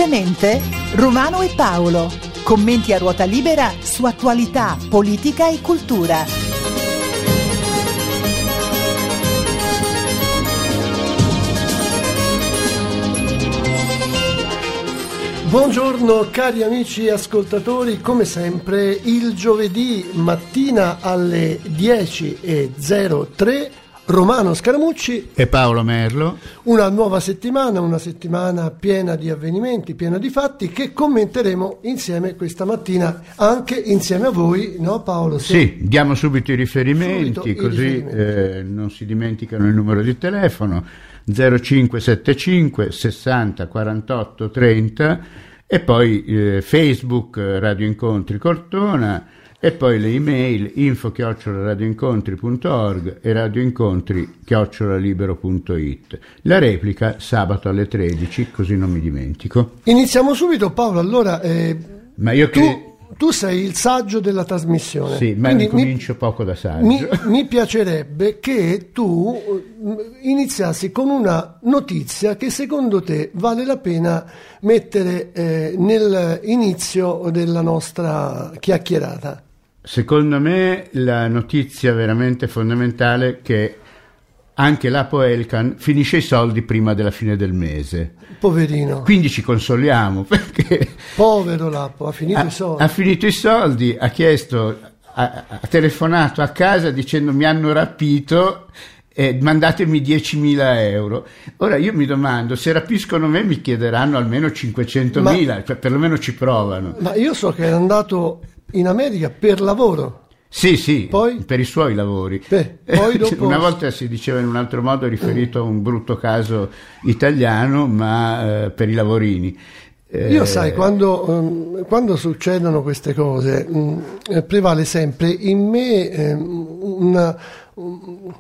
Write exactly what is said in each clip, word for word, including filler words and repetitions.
Velocemente, Romano e Paolo. Commenti a ruota libera su attualità, politica e cultura. Buongiorno cari amici ascoltatori, come sempre il giovedì mattina alle dieci e zero tre Romano Scaramucci e Paolo Merlo. Una nuova settimana, una settimana piena di avvenimenti, piena di fatti che commenteremo insieme questa mattina, anche insieme a voi, no Paolo? Se... Sì, diamo subito i riferimenti, subito così i riferimenti. Eh, non si dimenticano il numero di telefono zero cinque sette cinque sessanta quarantotto trenta e poi eh, Facebook Radio Incontri Cortona. E poi le email info chiocciola radioincontri punto org e radioincontri chiocciola libero punto it. La replica sabato alle tredici, così non mi dimentico. Iniziamo subito Paolo, allora eh, ma io tu, che... tu sei il saggio della trasmissione. Sì, ma quindi comincio mi, poco da saggio. Mi, mi piacerebbe che tu iniziassi con una notizia che secondo te vale la pena mettere eh, nell'inizio della nostra chiacchierata. Secondo me la notizia veramente fondamentale è che anche l'Apo Elkann finisce i soldi prima della fine del mese. Poverino. Quindi ci consoliamo perché... Povero Lapo, ha finito ha, i soldi. Ha finito i soldi, ha chiesto, ha, ha telefonato a casa dicendo mi hanno rapito e mandatemi diecimila euro. Ora io mi domando, se rapiscono me mi chiederanno almeno cinquecentomila, cioè perlomeno ci provano. Ma io so che è andato in America per lavoro. Sì, sì, poi? Per i suoi lavori. Beh, poi dopo... Una volta si diceva in un altro modo riferito a un brutto caso italiano, ma eh, per i lavorini. Eh... Io sai, quando, um, quando succedono queste cose, um, prevale sempre in me um, una... Um,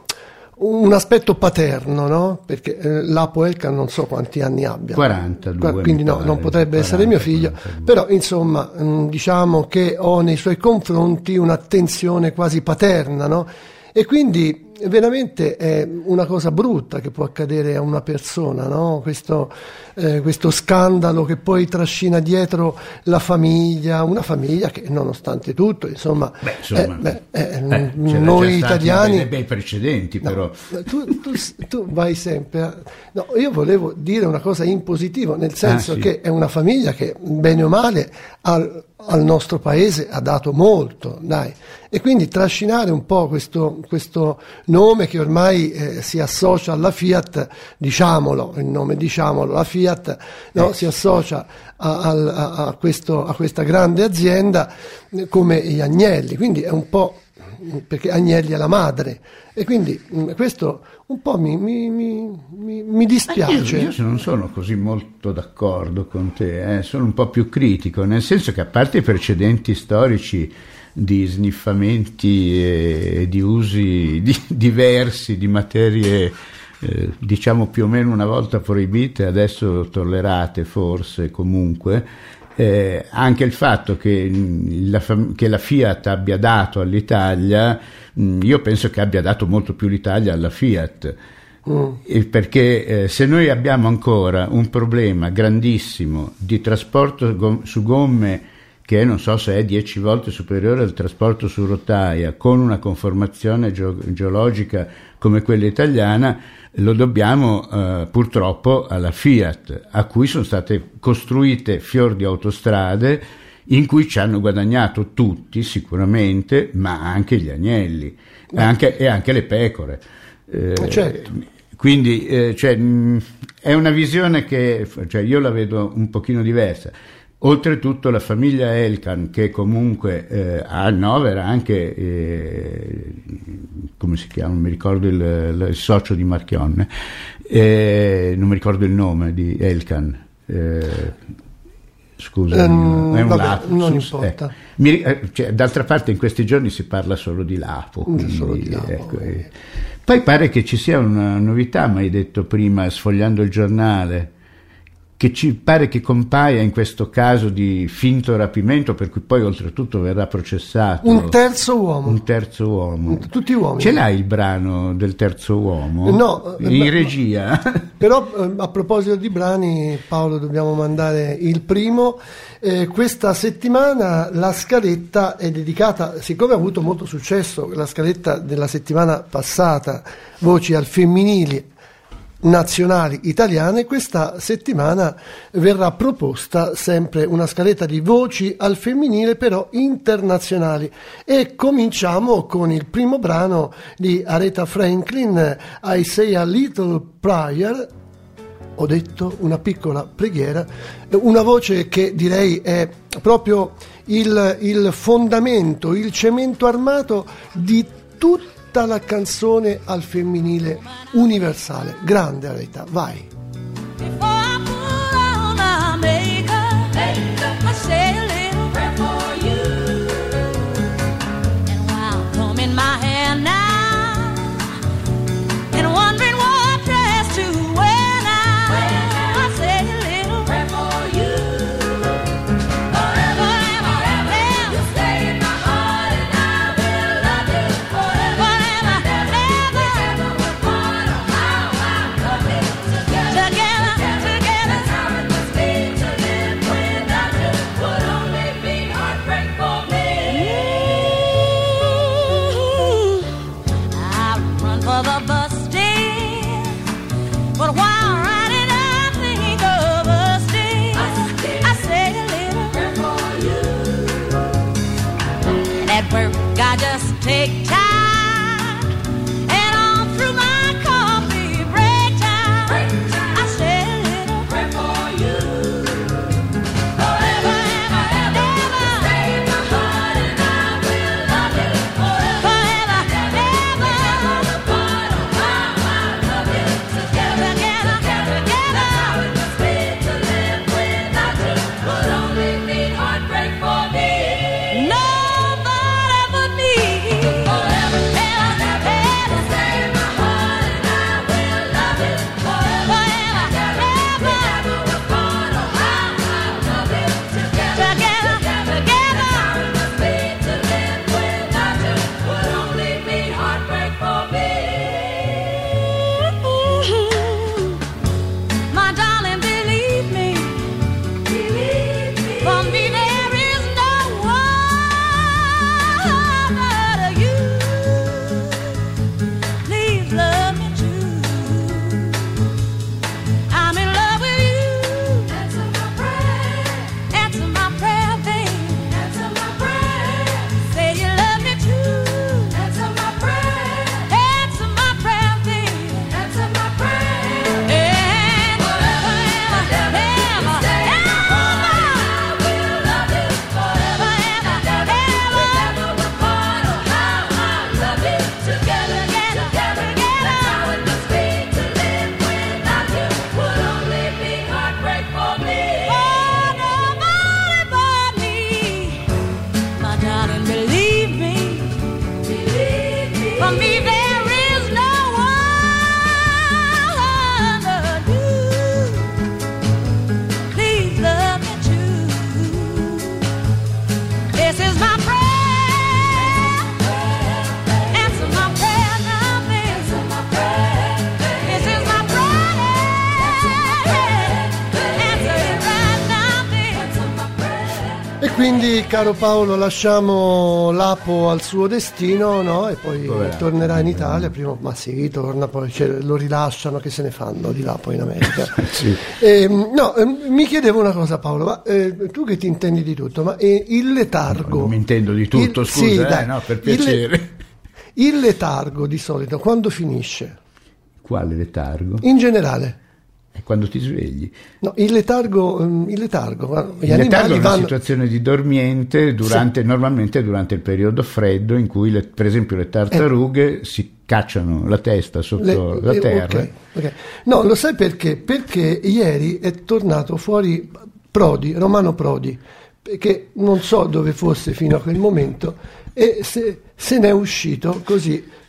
un aspetto paterno, no? Perché eh, l'Apo Elkann non so quanti anni abbia, quarantadue, quindi no, non potrebbe quaranta, essere mio figlio, quarantadue. Però insomma mh, diciamo che ho nei suoi confronti un'attenzione quasi paterna, no? E quindi veramente è una cosa brutta che può accadere a una persona, no? Questo, eh, questo scandalo che poi trascina dietro la famiglia, una famiglia che nonostante tutto, insomma, beh, insomma eh, beh, eh, eh, noi italiani... Dei bei precedenti, no, però. Tu, tu, tu vai sempre... A... No, io volevo dire una cosa in positivo, nel senso ah, sì. che è una famiglia che, bene o male, al, al nostro paese ha dato molto, dai. E quindi trascinare un po' questo, questo nome che ormai eh, si associa alla Fiat, diciamolo, il nome diciamolo, la Fiat no, eh. si associa a, a, a, questo, a questa grande azienda eh, come gli Agnelli, quindi è un po', perché Agnelli è la madre, e quindi mh, questo un po' mi, mi, mi, mi, mi dispiace. Io, io non sono così molto d'accordo con te, eh, sono un po' più critico, nel senso che a parte i precedenti storici di sniffamenti e di usi di, diversi di materie eh, diciamo più o meno una volta proibite, adesso tollerate forse comunque, eh, anche il fatto che la, che la Fiat abbia dato all'Italia, mh, io penso che abbia dato molto più l'Italia alla Fiat. Mm. Perché eh, se noi abbiamo ancora un problema grandissimo di trasporto gom- su gomme che non so se è dieci volte superiore al trasporto su rotaia, con una conformazione geo- geologica come quella italiana, lo dobbiamo eh, purtroppo alla Fiat, a cui sono state costruite fior di autostrade in cui ci hanno guadagnato tutti sicuramente, ma anche gli agnelli e anche, e anche le pecore. Eh, certo. Quindi eh, cioè, mh, è una visione che cioè, io la vedo un pochino diversa. Oltretutto la famiglia Elkann, che comunque eh, annovera anche, eh, come si chiama, non mi ricordo il, il socio di Marchionne, eh, non mi ricordo il nome di Elkann, eh, scusa, um, è un vabbè, lapsus, non importa. Eh. Mi, eh, cioè, d'altra parte in questi giorni si parla solo di Lapo. Quindi, solo di Lapo. Ecco, eh. Poi pare che ci sia una novità, mi hai detto prima, sfogliando il giornale, che ci pare che compaia in questo caso di finto rapimento, per cui poi oltretutto verrà processato un terzo uomo. Un terzo uomo. Tutti uomini. Ce l'hai il brano del terzo uomo? No. In eh, regia. Però eh, a proposito di brani, Paolo, dobbiamo mandare il primo. Eh, questa settimana la scaletta è dedicata, siccome ha avuto molto successo la scaletta della settimana passata, Voci al femminile nazionali italiane, questa settimana verrà proposta sempre una scaletta di voci al femminile però internazionali, e cominciamo con il primo brano di Aretha Franklin, I Say a Little Prayer. Ho detto una piccola preghiera, una voce che direi è proprio il, il fondamento, il cemento armato di tutta la canzone al femminile universale. Grande Aretha, vai. I just take time, and all through my coffee break time, break time. I say a little prayer for you. Forever, ever, ever, ever, stay in my heart, and I will love you forever, ever, ever. The bottom, I love you together, together, together, together. That's how it must be to live without you. Would only mean heartbreak for me. No. Quindi, caro Paolo, lasciamo l'Apo al suo destino, no? E poi Dov'è? tornerà in Italia. Prima, ma sì, torna, poi cioè, lo rilasciano, che se ne fanno di là poi in America. Sì. eh, no, eh, mi chiedevo una cosa, Paolo, ma eh, tu che ti intendi di tutto, ma eh, il letargo. Non mi intendo di tutto, il, scusa, sì, eh, dai, no, per piacere. Il, il letargo di solito quando finisce? Quale letargo? In generale. È quando ti svegli. No, il letargo, il letargo, gli il letargo è una vanno... situazione di dormiente durante, sì. normalmente durante il periodo freddo, in cui le, per esempio le tartarughe eh. si cacciano la testa sotto le, la terra. Okay, okay. No, lo sai perché? Perché ieri è tornato fuori Prodi, Romano Prodi, che non so dove fosse fino a quel momento, e se, se n'è uscito così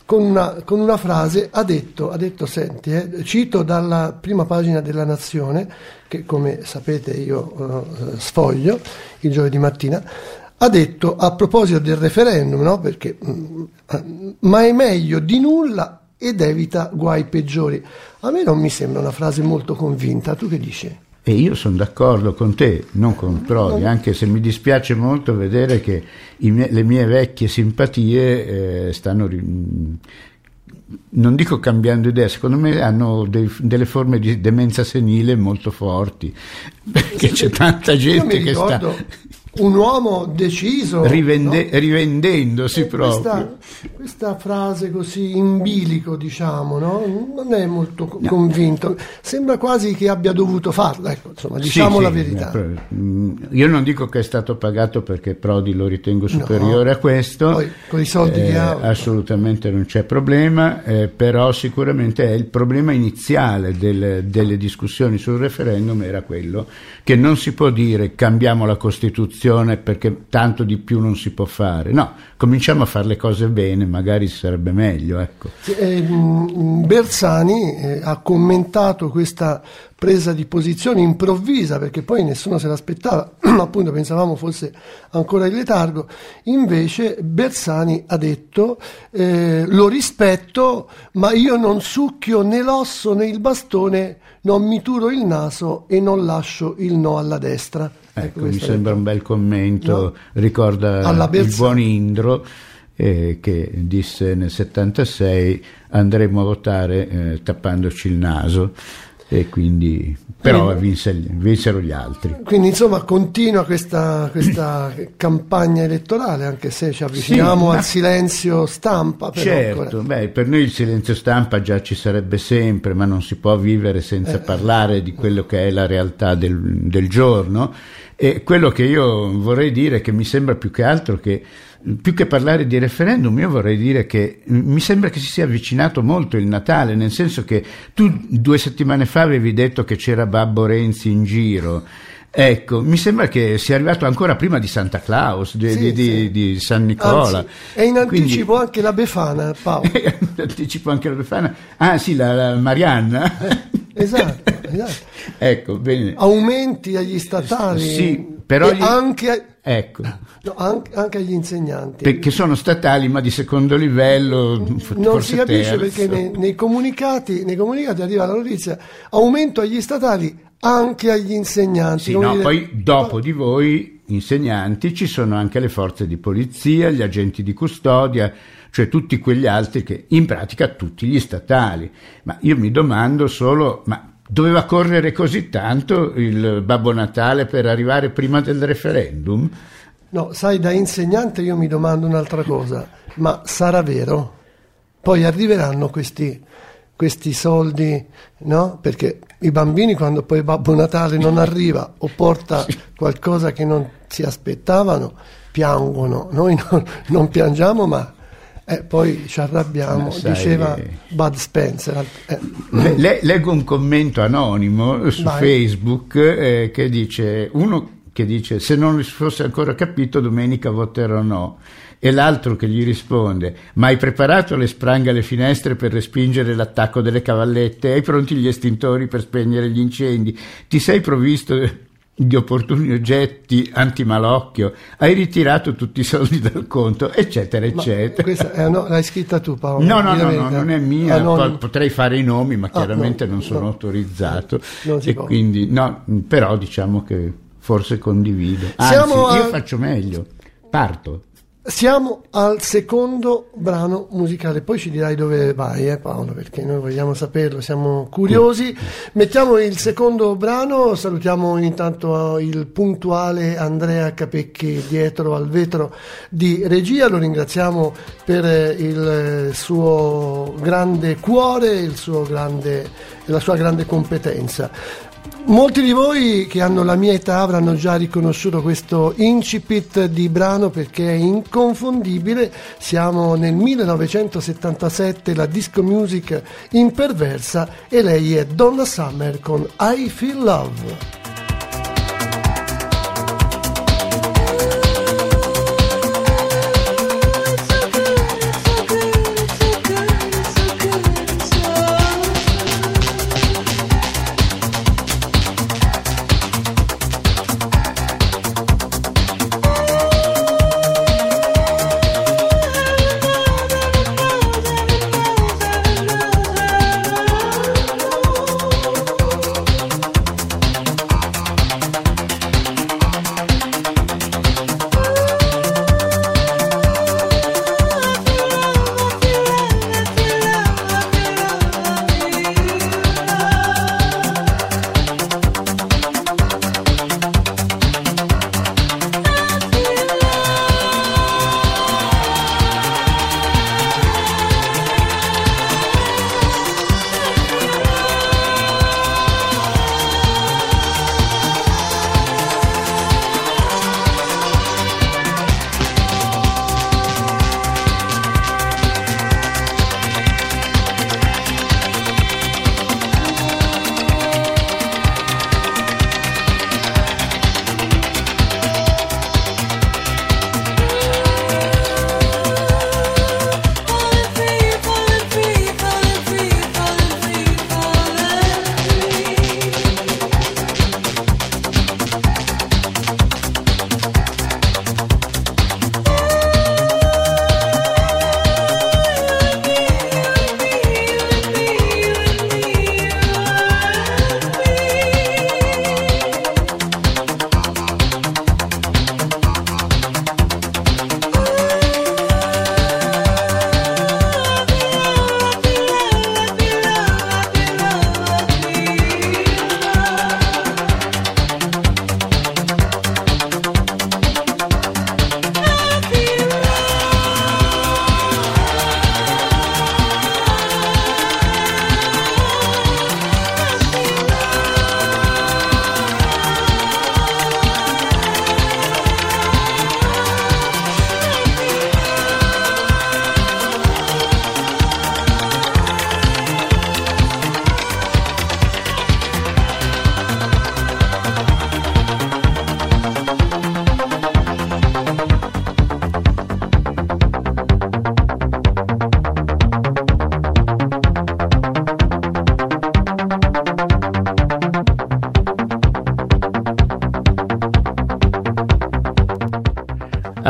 con una, con una frase, ha detto, ha detto senti, eh, cito dalla prima pagina della Nazione, che come sapete io eh, sfoglio il giovedì mattina, ha detto a proposito del referendum, no? Perché mh, ma è meglio di nulla ed evita guai peggiori. A me non mi sembra una frase molto convinta, tu che dici? E io sono d'accordo con te, non con Prodi, anche se mi dispiace molto vedere che i mie, le mie vecchie simpatie eh, stanno, ri, non dico cambiando idea, secondo me hanno dei, delle forme di demenza senile molto forti, perché c'è tanta gente che sta... Un uomo deciso, Rivende, no? rivendendosi e proprio. Questa, questa frase così in bilico, diciamo, no? Non è molto co- no. convinto. Sembra quasi che abbia dovuto farla, ecco, insomma, diciamo sì, la sì, verità. Io non dico che è stato pagato perché Prodi lo ritengo superiore no. a questo. Poi, con i soldi eh, che ha. Assolutamente non c'è problema, eh, però sicuramente è il problema iniziale del, delle discussioni sul referendum era quello che non si può dire cambiamo la Costituzione perché tanto di più non si può fare, no, cominciamo a fare le cose bene, magari sarebbe meglio, ecco. eh, Bersani eh, ha commentato questa presa di posizione improvvisa, perché poi nessuno se l'aspettava, appunto pensavamo fosse ancora in letargo. Invece Bersani ha detto eh, lo rispetto, ma io non succhio né l'osso né il bastone, non mi turo il naso e non lascio il no alla destra. Ecco, mi sembra un bel commento, no? Ricorda Alla il buon Indro eh, che disse nel settantasei andremo a votare eh, tappandoci il naso, e quindi però vinse, vinsero gli altri. Quindi insomma continua questa, questa campagna elettorale, anche se ci avviciniamo sì, al silenzio stampa. Però certo, beh, per noi il silenzio stampa già ci sarebbe sempre, ma non si può vivere senza eh, parlare di quello che è la realtà del, del giorno. E quello che io vorrei dire, che mi sembra più che altro che più che parlare di referendum, io vorrei dire che mi sembra che si sia avvicinato molto il Natale, nel senso che tu due settimane fa avevi detto che c'era Babbo Renzi in giro. Ecco, mi sembra che sia arrivato ancora prima di Santa Claus, di, sì, di, sì. di, di San Nicola. Anzi, è in anticipo Quindi, anche la Befana, Paolo. È in anticipo anche la Befana. Ah sì, la, la Marianna. Eh, esatto, esatto. Ecco, bene. Aumenti agli statali. Sì, però e gli... anche... Ecco. No, anche, anche agli insegnanti. Perché sono statali ma di secondo livello. Non si capisce terzo. Perché nei, nei, comunicati, nei comunicati arriva la notizia aumento agli statali anche agli insegnanti. Sì, no, dire... poi dopo di voi insegnanti ci sono anche le forze di polizia, gli agenti di custodia, cioè tutti quegli altri che in pratica tutti gli statali. Ma io mi domando solo, ma doveva correre così tanto il Babbo Natale per arrivare prima del referendum? No, sai, da insegnante io mi domando un'altra cosa, ma sarà vero? Poi arriveranno questi, questi soldi, no? Perché i bambini, quando poi Babbo Natale non arriva o porta qualcosa che non si aspettavano, piangono. Noi non, non piangiamo, ma eh, poi ci arrabbiamo, sai, diceva Bud Spencer. Eh. Le, leggo un commento anonimo su Vai. Facebook eh, che dice, uno che dice se non si fosse ancora capito domenica voterò no, e l'altro che gli risponde ma hai preparato le spranghe alle finestre per respingere l'attacco delle cavallette, hai pronti gli estintori per spegnere gli incendi, ti sei provvisto di opportuni oggetti antimalocchio, hai ritirato tutti i soldi dal conto, eccetera eccetera. Questa è, no, l'hai scritta tu, Paolo? No, no, no, no, non è mia, ah, non... potrei fare i nomi ma chiaramente ah, no, non sono no, autorizzato non si e può. quindi no, però diciamo che forse condivido, anzi Siamo io a... faccio meglio, parto. Siamo al secondo brano musicale, poi ci dirai dove vai, eh, Paolo, perché noi vogliamo saperlo, siamo curiosi. Mettiamo il secondo brano, salutiamo intanto il puntuale Andrea Capecchi dietro al vetro di regia, lo ringraziamo per il suo grande cuore, il suo grande, la sua grande competenza. Molti di voi che hanno la mia età avranno già riconosciuto questo incipit di brano perché è inconfondibile. Siamo nel millenovecentosettantasette, la disco music imperversa, e lei è Donna Summer con I Feel Love. So good, so good, so good.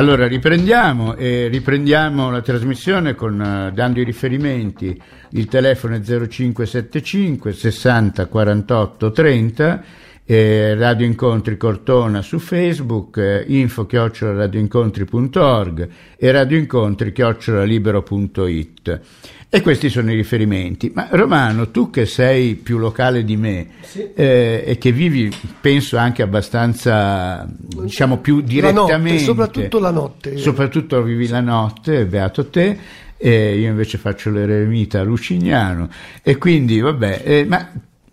Allora riprendiamo e riprendiamo la trasmissione con, uh, dando i riferimenti. Il telefono è zero cinque sette cinque sessanta quarantotto trenta, eh, Radio Incontri Cortona su Facebook, eh, info chiocciola radioincontri punto org e radioincontri chiocciola libero punto it. E questi sono i riferimenti. Ma Romano, tu che sei più locale di me, sì, eh, e che vivi, penso, anche abbastanza, diciamo, più direttamente, la notte, soprattutto la notte. Soprattutto vivi la notte, beato te, e io invece faccio l'eremita a Lucignano. E quindi, vabbè, eh, ma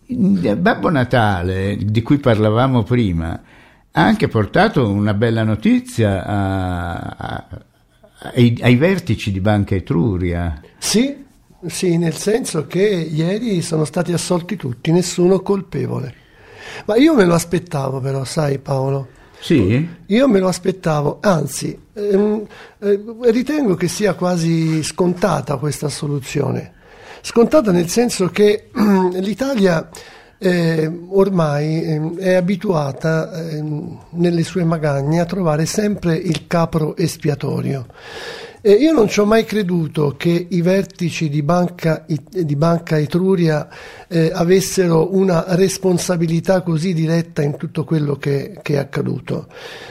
Babbo Natale, di cui parlavamo prima, ha anche portato una bella notizia a, a, ai, ai vertici di Banca Etruria. Sì. Sì, nel senso che ieri sono stati assolti tutti, nessuno colpevole. Ma io me lo aspettavo però, sai Paolo? Sì? Io me lo aspettavo, anzi, ehm, eh, ritengo che sia quasi scontata questa soluzione. Scontata nel senso che l'Italia eh, ormai eh, è abituata eh, nelle sue magagne a trovare sempre il capro espiatorio. Eh, io non ci ho mai creduto che i vertici di Banca, di Banca Etruria eh, avessero una responsabilità così diretta in tutto quello che, che è accaduto.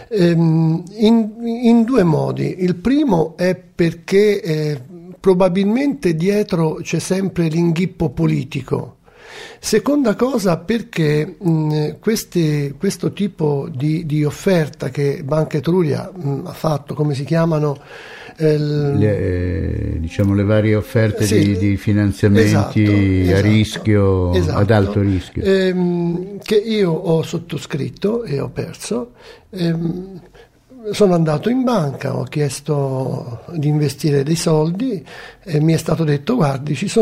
Ehm, in, in due modi. Il primo è perché eh, probabilmente dietro c'è sempre l'inghippo politico. Seconda cosa, perché mh, questi, questo tipo di, di offerta che Banca Etruria mh, ha fatto, come si chiamano? Eh, le, eh, diciamo le varie offerte sì, di, di finanziamenti esatto, a esatto, rischio, esatto, ad alto rischio. Ehm, che io ho sottoscritto e ho perso. Ehm, Sono andato in banca, ho chiesto di investire dei soldi e mi è stato detto: guardi, ci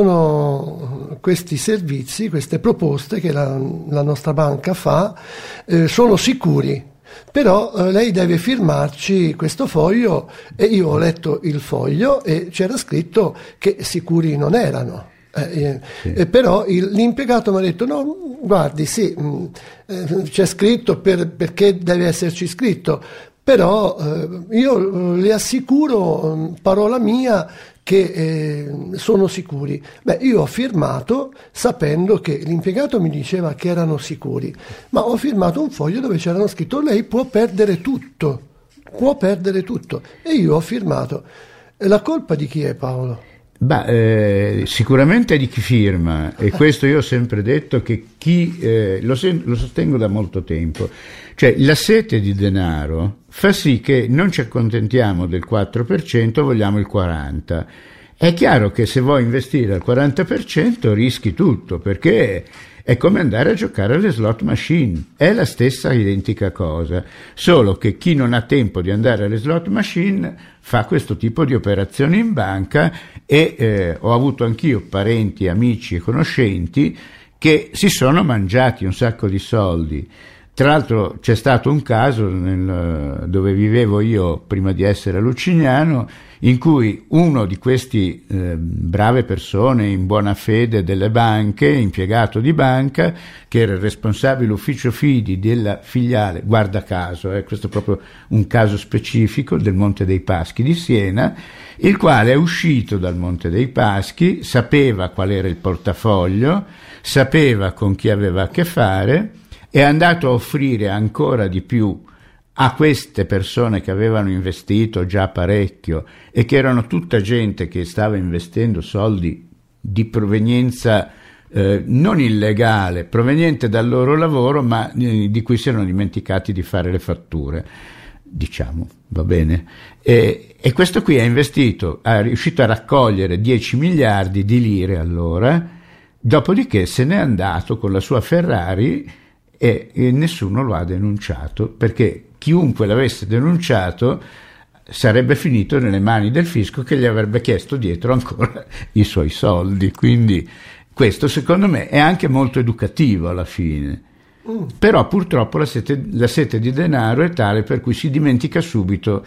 sono questi servizi, queste proposte che la, la nostra banca fa, eh, sono sicuri, però eh, lei deve firmarci questo foglio. E io ho letto il foglio e c'era scritto che sicuri non erano. Eh, sì. eh, però il, l'impiegato mi ha detto: no, guardi, sì, mh, eh, c'è scritto per, perché deve esserci scritto. Però eh, io le assicuro, parola mia, che eh, sono sicuri. Beh, io ho firmato sapendo che l'impiegato mi diceva che erano sicuri, ma ho firmato un foglio dove c'erano scritto: lei può perdere tutto, può perdere tutto. E io ho firmato. La colpa di chi è, Paolo? Beh, eh, sicuramente di chi firma, e questo io ho sempre detto che chi, eh, lo, sen- lo sostengo da molto tempo, cioè la sete di denaro fa sì che non ci accontentiamo del quattro per cento, vogliamo il quaranta per cento. È chiaro che se vuoi investire al quaranta per cento rischi tutto, perché è come andare a giocare alle slot machine, è la stessa identica cosa, solo che chi non ha tempo di andare alle slot machine fa questo tipo di operazioni in banca. E eh, ho avuto anch'io parenti, amici e conoscenti che si sono mangiati un sacco di soldi. Tra l'altro c'è stato un caso nel, dove vivevo io prima di essere a Lucignano, in cui uno di questi eh, brave persone in buona fede delle banche, impiegato di banca, che era il responsabile ufficio fidi della filiale, guarda caso, eh, questo è proprio un caso specifico, del Monte dei Paschi di Siena, il quale è uscito dal Monte dei Paschi, sapeva qual era il portafoglio, sapeva con chi aveva a che fare, è andato a offrire ancora di più a queste persone che avevano investito già parecchio e che erano tutta gente che stava investendo soldi di provenienza eh, non illegale, proveniente dal loro lavoro, ma eh, di cui si erano dimenticati di fare le fatture, diciamo, va bene? E, e questo qui ha investito, è riuscito a raccogliere dieci miliardi di lire allora, dopodiché se n'è andato con la sua Ferrari e, e nessuno lo ha denunciato, perché chiunque l'avesse denunciato sarebbe finito nelle mani del fisco, che gli avrebbe chiesto dietro ancora i suoi soldi. Quindi questo secondo me è anche molto educativo alla fine. Mm. Però purtroppo la sete, la sete di denaro è tale per cui si dimentica subito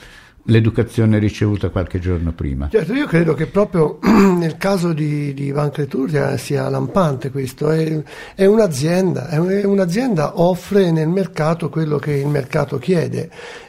l'educazione ricevuta qualche giorno prima. Certo, io credo che proprio nel caso di, di Banca Etruria sia lampante questo, è, è un'azienda, è un'azienda offre nel mercato quello che il mercato chiede,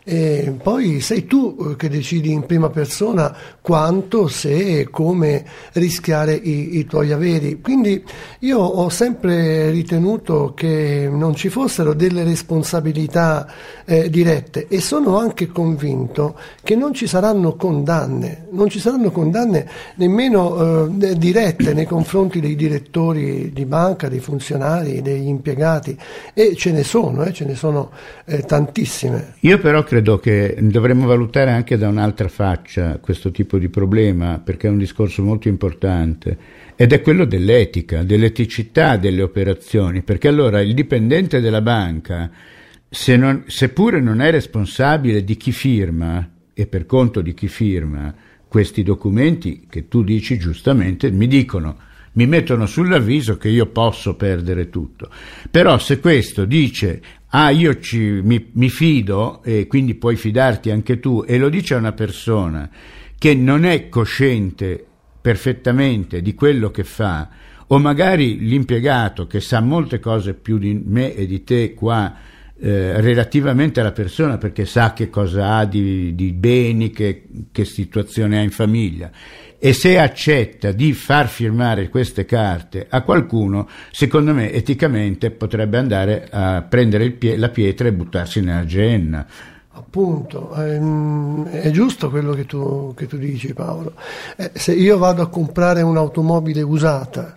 e poi sei tu che decidi in prima persona quanto, se e come rischiare i, i tuoi averi. Quindi io ho sempre ritenuto che non ci fossero delle responsabilità eh, dirette, e sono anche convinto che non ci saranno condanne, non ci saranno condanne nemmeno eh, dirette nei confronti dei direttori di banca, dei funzionari, degli impiegati, e ce ne sono, eh, ce ne sono eh, tantissime. Io però credo che dovremmo valutare anche da un'altra faccia questo tipo di problema, perché è un discorso molto importante, ed è quello dell'etica, dell'eticità delle operazioni, perché allora il dipendente della banca, se non, seppure non è responsabile di chi firma e per conto di chi firma questi documenti che tu dici giustamente, mi dicono, mi mettono sull'avviso che io posso perdere tutto. Però se questo dice ah io ci, mi, mi fido, e quindi puoi fidarti anche tu, e lo dice a una persona che non è cosciente perfettamente di quello che fa, o magari l'impiegato che sa molte cose più di me e di te qua Eh, relativamente alla persona, perché sa che cosa ha di, di beni, che, che situazione ha in famiglia, e se accetta di far firmare queste carte a qualcuno, secondo me eticamente potrebbe andare a prendere il pie- la pietra e buttarsi nella genna. Appunto, ehm, è giusto quello che tu, che tu dici, Paolo. Eh, se io vado a comprare un'automobile usata,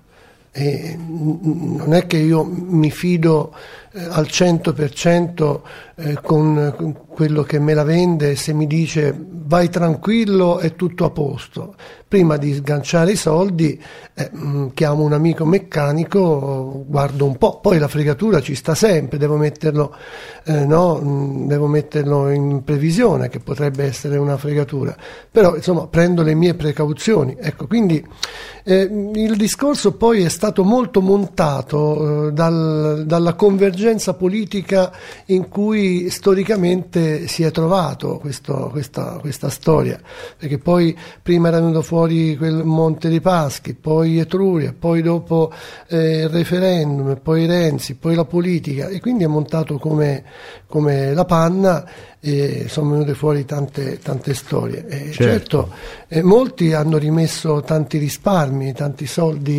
e non è che io mi fido eh, al cento per cento eh, con, con quello che me la vende, se mi dice vai tranquillo è tutto a posto. Prima di sganciare i soldi eh, mh, chiamo un amico meccanico, guardo un po', poi la fregatura ci sta sempre, devo metterlo, eh, no, mh, devo metterlo in previsione che potrebbe essere una fregatura, però insomma prendo le mie precauzioni. Ecco, quindi eh, il discorso poi è stato molto montato eh, dal, dalla convergenza politica in cui storicamente si è trovato questo, questa, questa storia, perché poi prima era venuto fuori quel Monte dei Paschi, poi Etruria, poi dopo eh, il referendum, poi Renzi, poi la politica, e quindi è montato come, come la panna, e sono venute fuori tante, tante storie. E certo, certo eh, molti hanno rimesso tanti risparmi, tanti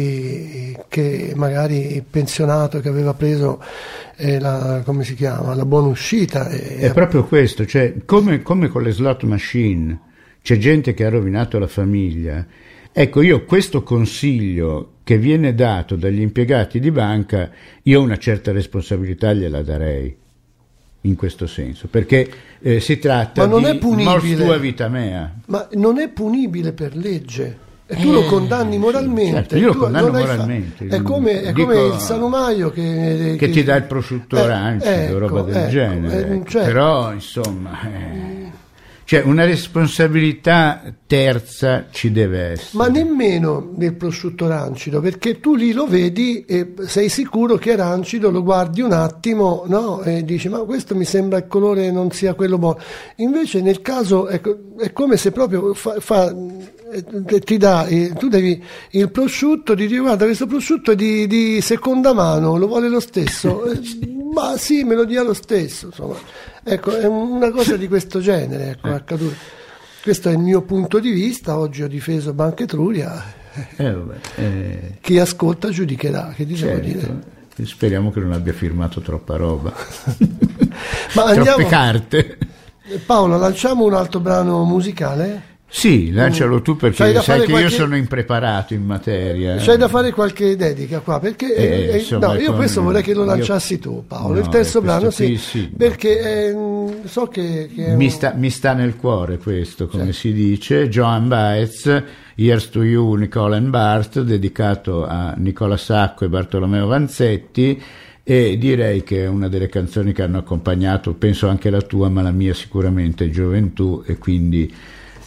soldi che magari il pensionato che aveva preso eh, la, come si chiama, la buona uscita. E, è proprio questo, cioè come, come con le slot machine, c'è gente che ha rovinato la famiglia. Ecco, io questo consiglio che viene dato dagli impiegati di banca, io una certa responsabilità gliela darei, in questo senso, perché eh, si tratta ma non di è punibile, tua vita mea. Ma non è punibile per legge. E tu eh, lo condanni moralmente. Certo, io lo tu condanno moralmente. Fa... È come, è Dico, come il salumaio che, che, che ti dà il prosciutto eh, rancido, ecco, roba del ecco, genere. Eh, certo. Però, insomma, eh, cioè una responsabilità terza ci deve essere. Ma nemmeno del prosciutto rancido, perché tu lì lo vedi e sei sicuro che è rancido, lo guardi un attimo, no? E dici, ma questo mi sembra il colore non sia quello buono. Invece nel caso ecco, è come se proprio fa, fa ti dà, tu devi il prosciutto, ti dici guarda questo prosciutto è di, di seconda mano, lo vuole lo stesso? Ma sì, me lo dia lo stesso, insomma. Ecco, è una cosa di questo genere, ecco, è accaduto. Questo è il mio punto di vista. Oggi ho difeso Banca Etruria, eh, vabbè, eh, chi ascolta giudicherà, che ti certo. devo dire. Speriamo che non abbia firmato troppa roba. Ma andiamo, troppe carte. Paolo, lanciamo un altro brano musicale? Sì, lancialo tu, perché sai che qualche... io sono impreparato in materia. C'hai da fare qualche dedica qua, perché eh, eh, insomma, no, io con... questo vorrei che lo lanciassi io... tu, Paolo. No, il terzo brano sì, sì, perché eh, so che, che mi, un... sta, mi sta nel cuore questo, come sì. si dice. Joan Baez, Here's to You, Nicola and Bart, dedicato a Nicola Sacco e Bartolomeo Vanzetti, e direi che è una delle canzoni che hanno accompagnato, penso anche la tua, ma la mia sicuramente, gioventù, e quindi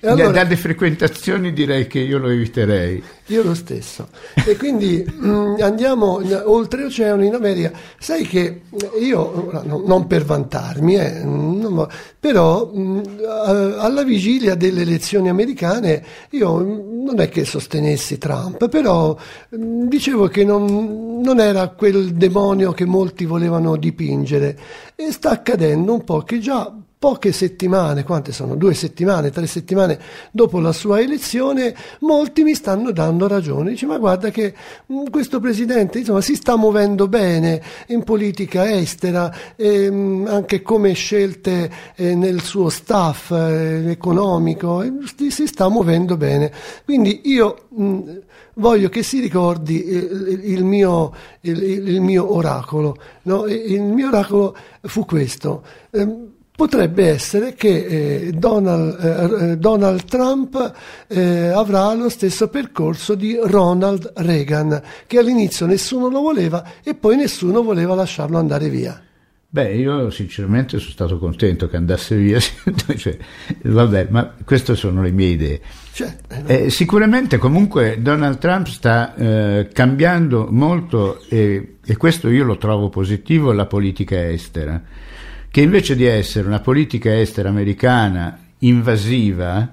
E allora, dalle frequentazioni direi che io lo eviterei. Io lo stesso. E quindi mh, andiamo in, oltreoceano in America. Sai che io, no, non per vantarmi, eh, non, però mh, alla vigilia delle elezioni americane io non è che sostenessi Trump, però mh, dicevo che non, non era quel demonio che molti volevano dipingere. E sta accadendo un po' che già poche settimane, quante sono? Due settimane, tre settimane dopo la sua elezione, molti mi stanno dando ragione. Dice, ma guarda che mh, questo presidente, insomma, si sta muovendo bene in politica estera, ehm, anche come scelte eh, nel suo staff eh, economico, eh, si sta muovendo bene. Quindi io mh, voglio che si ricordi il, il, mio, il, il mio oracolo, no? Il mio oracolo fu questo. Ehm, Potrebbe essere che eh, Donald, eh, Donald Trump eh, avrà lo stesso percorso di Ronald Reagan, che all'inizio nessuno lo voleva e poi nessuno voleva lasciarlo andare via. Beh, io sinceramente sono stato contento che andasse via, cioè, vabbè, ma queste sono le mie idee. Cioè, eh, no. eh, sicuramente comunque Donald Trump sta eh, cambiando molto, e, e questo io lo trovo positivo, la politica estera, che invece di essere una politica estera americana invasiva,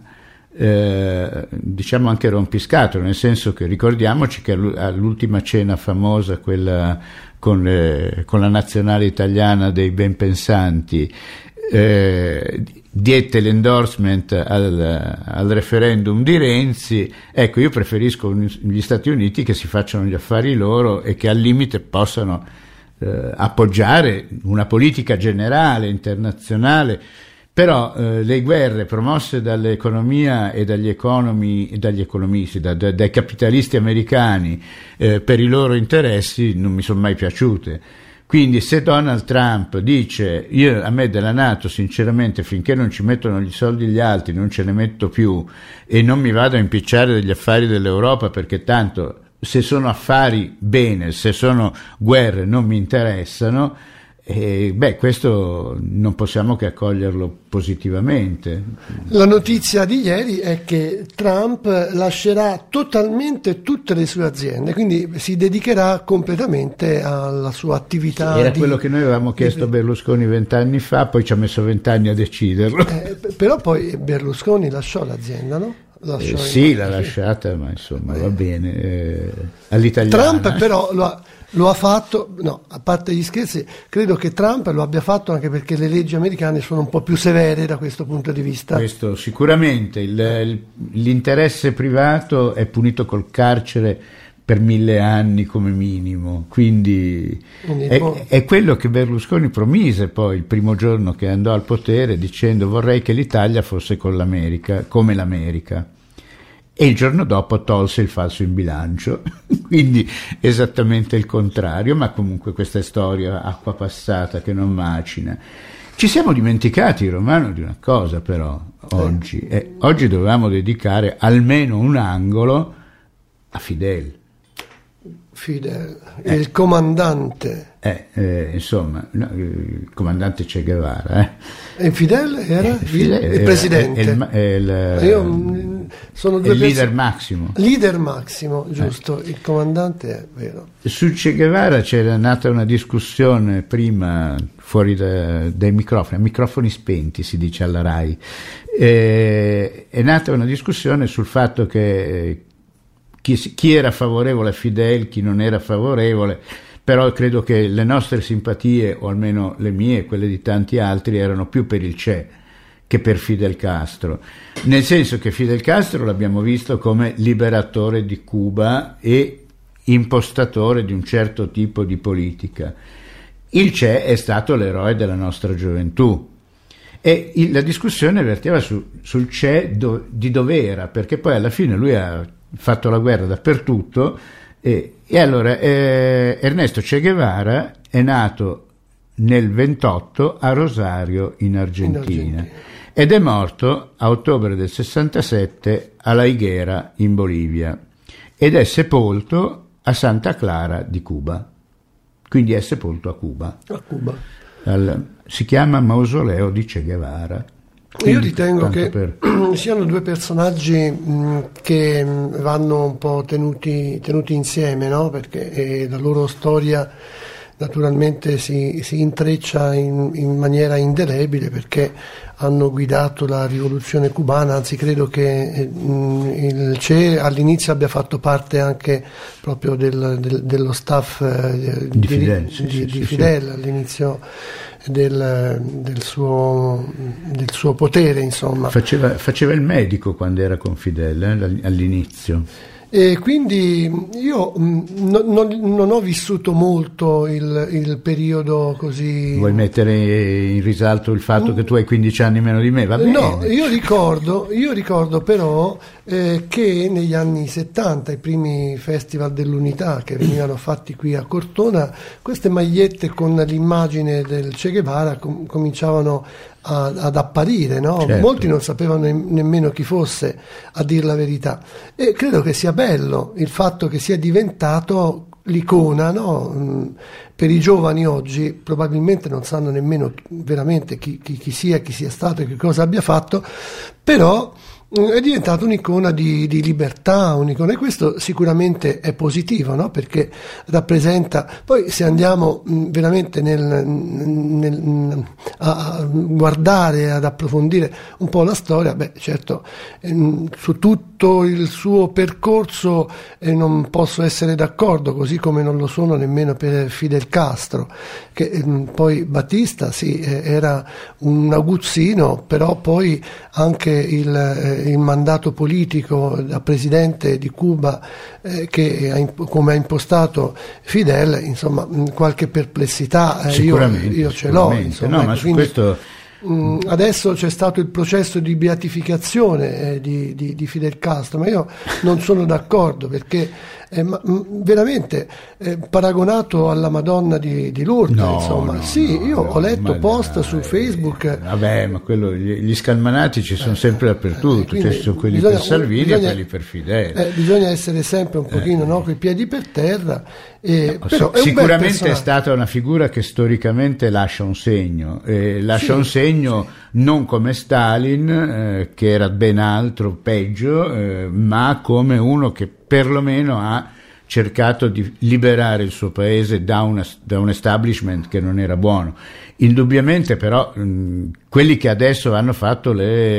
eh, diciamo anche rompiscatole, nel senso che ricordiamoci che all'ultima cena famosa, quella con, le, con la nazionale italiana dei benpensanti, eh, diede l'endorsement al, al referendum di Renzi. Ecco, io preferisco gli Stati Uniti che si facciano gli affari loro e che al limite possano Eh, appoggiare una politica generale internazionale, però eh, le guerre promosse dall'economia e dagli economi e dagli economisti, da, da, dai capitalisti americani eh, per i loro interessi non mi sono mai piaciute. Quindi se Donald Trump dice io a me della NATO sinceramente finché non ci mettono gli soldi gli altri non ce ne metto più e non mi vado a impicciare degli affari dell'Europa perché tanto se sono affari bene, se sono guerre non mi interessano, e beh, questo non possiamo che accoglierlo positivamente. La notizia di ieri è che Trump lascerà totalmente tutte le sue aziende, quindi si dedicherà completamente alla sua attività. Era di, quello che noi avevamo chiesto a Berlusconi vent'anni fa, poi ci ha messo vent'anni a deciderlo. Eh, però poi Berlusconi lasciò l'azienda, no? Eh, sì, l'ha lasciata, ma insomma va bene, eh, all'italiana. Trump però lo ha, lo ha fatto, no, a parte gli scherzi, credo che Trump lo abbia fatto anche perché le leggi americane sono un po' più severe da questo punto di vista. Questo sicuramente, il, il, l'interesse privato è punito col carcere per mille anni come minimo, quindi, quindi è, è quello che Berlusconi promise poi il primo giorno che andò al potere, dicendo vorrei che l'Italia fosse con l'America, come l'America, e il giorno dopo tolse il falso in bilancio, quindi esattamente il contrario, ma comunque questa è storia acqua passata che non macina. Ci siamo dimenticati, Romano, di una cosa però oggi, eh, oggi dovevamo dedicare almeno un angolo a Fidel. Fidel, eh. il comandante. Eh, eh, insomma, no, il comandante Che Guevara. Eh. E Fidel era eh, Fidel, il, il presidente. È il, è il, Io, sono due il leader pers- massimo. Leader massimo, giusto, eh. Il comandante è vero. Su Che Guevara c'era nata una discussione prima fuori da, dai microfoni, a microfoni spenti si dice alla RAI. Eh, è nata una discussione sul fatto che Chi, chi era favorevole a Fidel, chi non era favorevole, però credo che le nostre simpatie, o almeno le mie e quelle di tanti altri, erano più per il Che che per Fidel Castro, nel senso che Fidel Castro l'abbiamo visto come liberatore di Cuba e impostatore di un certo tipo di politica. Il Che è stato l'eroe della nostra gioventù. E il, la discussione verteva su, sul Che do, di dov'era, perché poi alla fine lui ha fatto la guerra dappertutto e, e allora eh, Ernesto Che Guevara è nato nel ventotto a Rosario in Argentina, in Argentina ed è morto a ottobre del sessantasette a La Higuera in Bolivia ed è sepolto a Santa Clara di Cuba, quindi è sepolto a Cuba, a Cuba. Al, si chiama Mausoleo di Che Guevara. Io ritengo tanto che per- siano due personaggi mh, che mh, vanno un po' tenuti, tenuti insieme, no? Perché eh, la loro storia naturalmente si, si intreccia in, in maniera indelebile, perché hanno guidato la rivoluzione cubana. Anzi, credo che eh, mh, il Che all'inizio abbia fatto parte anche proprio del, del- dello staff eh, Di Fidel, sì, di, sì, di sì, Fidel all'inizio del, del suo, del suo potere, insomma. Faceva, faceva il medico quando era con Fidel, eh, all'inizio. E quindi io mh, no- non, non ho vissuto molto il, il periodo così. Vuoi mettere in risalto il fatto che tu hai quindici anni meno di me? Va bene. No, io ricordo, io ricordo però eh, che negli anni settanta, i primi festival dell'Unità che venivano fatti qui a Cortona, queste magliette con l'immagine del Che Guevara com- cominciavano a- ad apparire, no? Certo. Molti non sapevano ne- nemmeno chi fosse, a dir la verità, e credo che sia bello il fatto che sia diventato l'icona, no? Mm, per i giovani oggi probabilmente non sanno nemmeno chi- veramente chi, chi- chi sia, chi sia stato e che cosa abbia fatto, però mm, è diventato un'icona di, di libertà, un'icona, e questo sicuramente è positivo, no? Perché rappresenta, poi se andiamo mh, veramente nel, nel- mh, a, a guardare, ad approfondire un po' la storia, beh certo, ehm, su tutto il suo percorso eh, non posso essere d'accordo, così come non lo sono nemmeno per Fidel Castro, che ehm, poi Batista sì, eh, era un aguzzino, però poi anche il, eh, il mandato politico da presidente di Cuba eh, che ha imp- come ha impostato Fidel, insomma, mh, qualche perplessità eh, io, Sicuramente, io ce l'ho, sicuramente. insomma, No, ecco, ma su quindi, questo mh, adesso c'è stato il processo di beatificazione eh, di, di- di Fidel Castro, ma io non sono d'accordo, perché eh, ma- mh, veramente eh, paragonato alla Madonna di, di Lourdes, no, insomma, no, sì, no, io no, ho letto ma post dai, su Facebook. eh, vabbè, ma quello, gli, gli scalmanati ci sono sempre dappertutto, Eh, quindi cioè ci sono quelli bisogna- per Salvini bisogna- e quelli per Fidel. Eh, bisogna essere sempre un pochino no, coi piedi per terra, e, però è un bel Sicuramente è personaggio. stata una figura che storicamente lascia un segno, eh, lascia Sì, un segno non come Stalin, eh, che era ben altro, peggio, eh, ma come uno che perlomeno ha cercato di liberare il suo paese da, una, da un establishment che non era buono. Indubbiamente però mh, quelli che adesso hanno fatto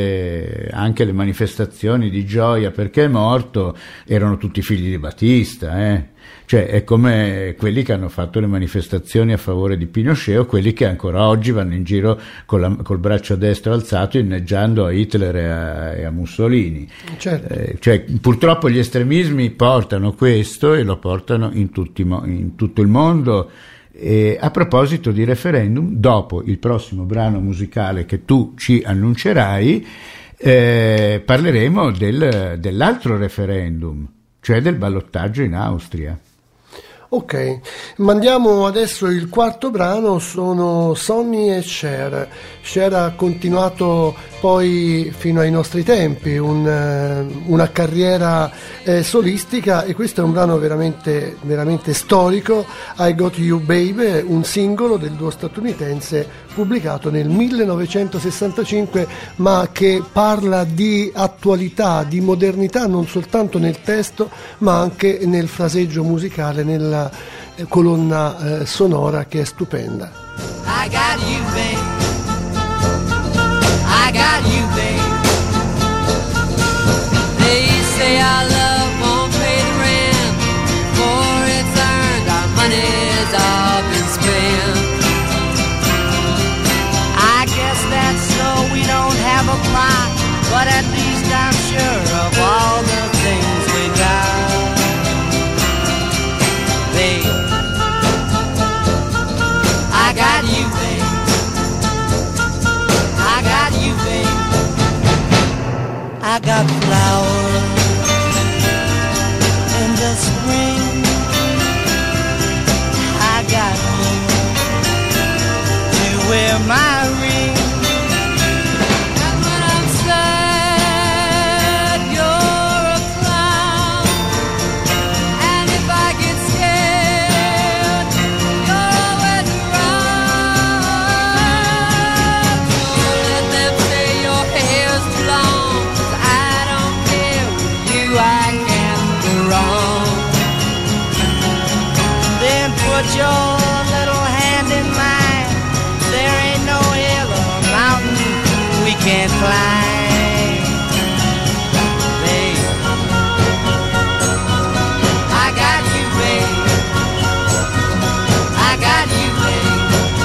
le, anche le manifestazioni di gioia perché è morto erano tutti figli di Batista, eh? Cioè è come quelli che hanno fatto le manifestazioni a favore di Pinochet o quelli che ancora oggi vanno in giro con la, col braccio destro alzato inneggiando a Hitler e a, e a Mussolini. Certo. Eh, cioè, purtroppo gli estremismi portano questo e lo portano in, tutti, mo- in tutto il mondo. E a proposito di referendum, dopo il prossimo brano musicale che tu ci annuncerai, eh, parleremo del, dell'altro referendum, cioè del ballottaggio in Austria. Ok, mandiamo adesso il quarto brano, sono Sonny e Cher. Cher ha continuato poi fino ai nostri tempi un, eh, una carriera eh, solistica, e questo è un brano veramente, veramente storico, I Got You Baby, un singolo del duo statunitense pubblicato nel millenovecentosessantacinque, ma che parla di attualità, di modernità non soltanto nel testo ma anche nel fraseggio musicale, nella eh, colonna eh, sonora, che è stupenda. I got you, babe. I got you, babe. They say our love won't pay the rent, for it's earned, our money's all been spent. I guess that's so we don't have a plot, but at least I'm sure of all the things we got. Babe, I got you, babe. I got you, babe. I got flowers in the spring. I got you to wear my ring. And when I'm sad, you're a clown. And if I get scared, you're always around. So let them say you're climb. Babe, I got you, babe. I got you, babe.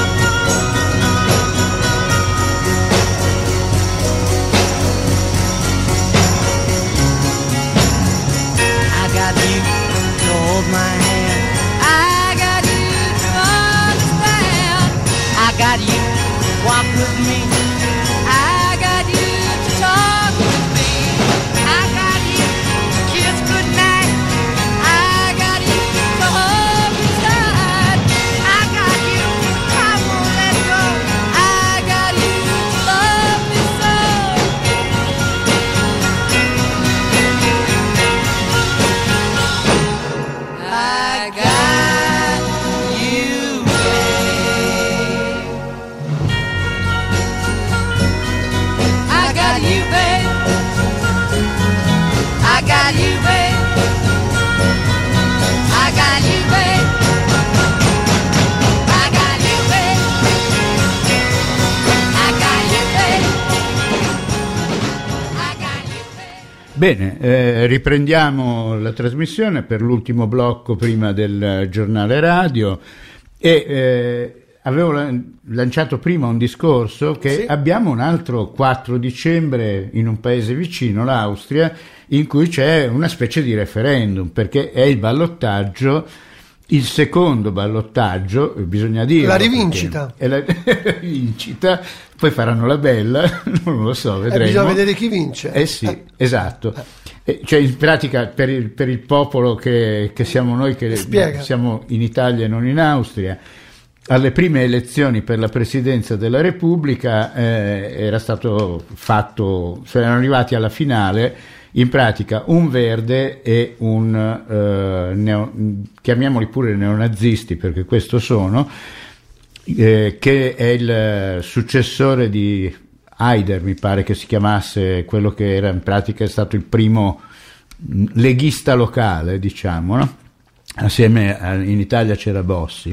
I got you to hold my hand. I got you to understand. I got you to walk with me. I got you to talk with me. I got you to kiss goodnight. I got you to hold me tight. I got you, I won't let go. I got you to love me so. I got you, babe. I got you, babe. I got you, babe. I got you, babe. I got you, babe. I got you, babe. I got you, babe. Bene, eh, riprendiamo la trasmissione per l'ultimo blocco prima del giornale radio e eh, avevo la- lanciato prima un discorso che Sì. abbiamo un altro quattro dicembre in un paese vicino, l'Austria, in cui c'è una specie di referendum perché è il ballottaggio, il secondo ballottaggio, bisogna dire. La rivincita. È la rivincita, poi faranno la bella, non lo so, Eh, vedremo. bisogna vedere chi vince. Eh sì, esatto. Eh, cioè in pratica per il, per il popolo che, che siamo noi, che Spiega. siamo in Italia e non in Austria, alle prime elezioni per la presidenza della Repubblica eh, era stato fatto, cioè erano arrivati alla finale in pratica un verde e un eh, neo, chiamiamoli pure neonazisti perché questo sono, eh, che è il successore di Haider, mi pare che si chiamasse, quello che era in pratica è stato il primo mh, leghista locale, diciamo, no? Assieme a, in Italia c'era Bossi.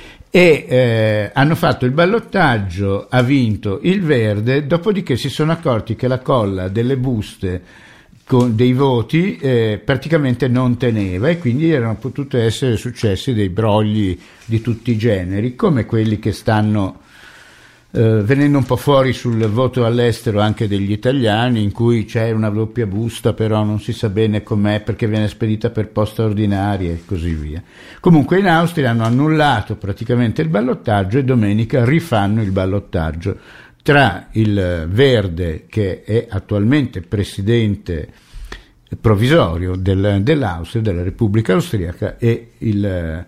E eh, hanno fatto il ballottaggio, ha vinto il verde, dopodiché si sono accorti che la colla delle buste con dei voti eh, praticamente non teneva e quindi erano potuti essere successi dei brogli di tutti i generi, come quelli che stanno eh, venendo un po' fuori sul voto all'estero anche degli italiani, in cui c'è una doppia busta però non si sa bene com'è perché viene spedita per posta ordinaria e così via. Comunque in Austria hanno annullato praticamente il ballottaggio e domenica rifanno il ballottaggio tra il verde, che è attualmente presidente provvisorio del, dell'Austria, della Repubblica Austriaca, e il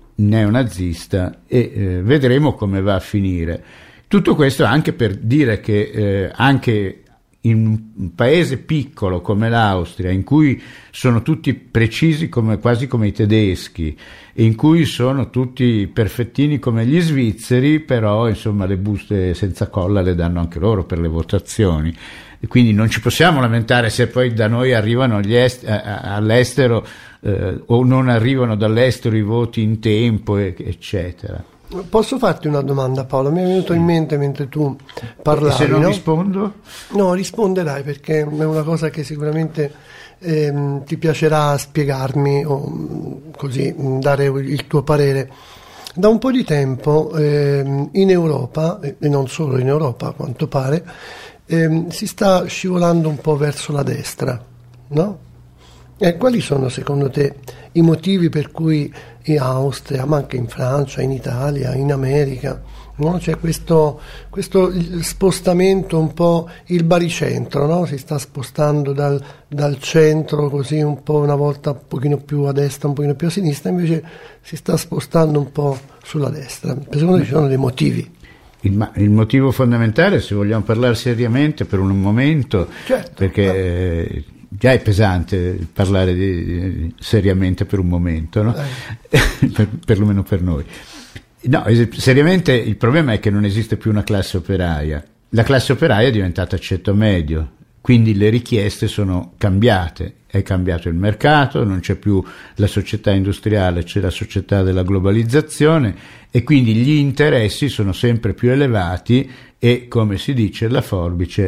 neonazista, e eh, vedremo come va a finire. Tutto questo anche per dire che eh, anche in un paese piccolo come l'Austria, in cui sono tutti precisi come, quasi come i tedeschi, e in cui sono tutti perfettini come gli svizzeri, però insomma le buste senza colla le danno anche loro per le votazioni, e quindi non ci possiamo lamentare se poi da noi arrivano gli est- all'estero eh, o non arrivano dall'estero i voti in tempo, e- eccetera. Posso farti una domanda, Paolo? Mi è venuto in mente mentre tu parlavi. E se non no? rispondo? No, risponderai perché è una cosa che sicuramente ehm, ti piacerà spiegarmi o mh, così mh, dare il tuo parere. Da un po' di tempo ehm, in Europa, e non solo in Europa a quanto pare, ehm, si sta scivolando un po' verso la destra, no? E quali sono secondo te i motivi per cui in Austria, ma anche in Francia, in Italia, in America, no? C'è questo, questo spostamento un po' il baricentro, no? Si sta spostando dal, dal centro così un po' una volta un pochino più a destra, un pochino più a sinistra, invece si sta spostando un po' sulla destra. Secondo me ci sono dei motivi. Il, ma- il motivo fondamentale, se vogliamo parlare seriamente per un momento, Certo, perché no. eh, già è pesante parlare di, seriamente per un momento, no? per, perlomeno per noi. No, es- seriamente il problema è che non esiste più una classe operaia. La classe operaia è diventata ceto medio, quindi le richieste sono cambiate. È cambiato il mercato, non c'è più la società industriale, c'è la società della globalizzazione, e quindi gli interessi sono sempre più elevati e, come si dice, la forbice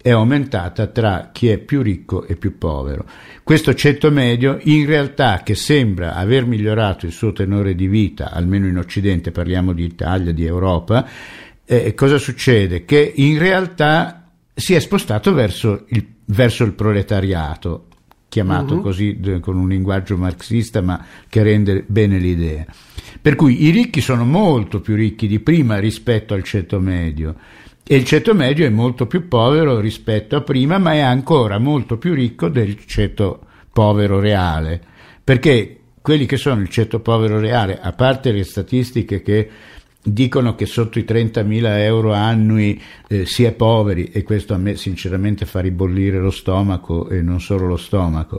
è aumentata tra chi è più ricco e più povero. Questo ceto medio, in realtà, che sembra aver migliorato il suo tenore di vita, almeno in Occidente, parliamo di Italia, di Europa, eh, cosa succede? Che in realtà si è spostato verso il, verso il proletariato, chiamato uh-huh. così con un linguaggio marxista, ma che rende bene l'idea. Per cui i ricchi sono molto più ricchi di prima rispetto al ceto medio, e il ceto medio è molto più povero rispetto a prima, ma è ancora molto più ricco del ceto povero reale, perché quelli che sono il ceto povero reale, a parte le statistiche che dicono che sotto i trentamila euro annui eh, si è poveri, e questo a me sinceramente fa ribollire lo stomaco, e non solo lo stomaco,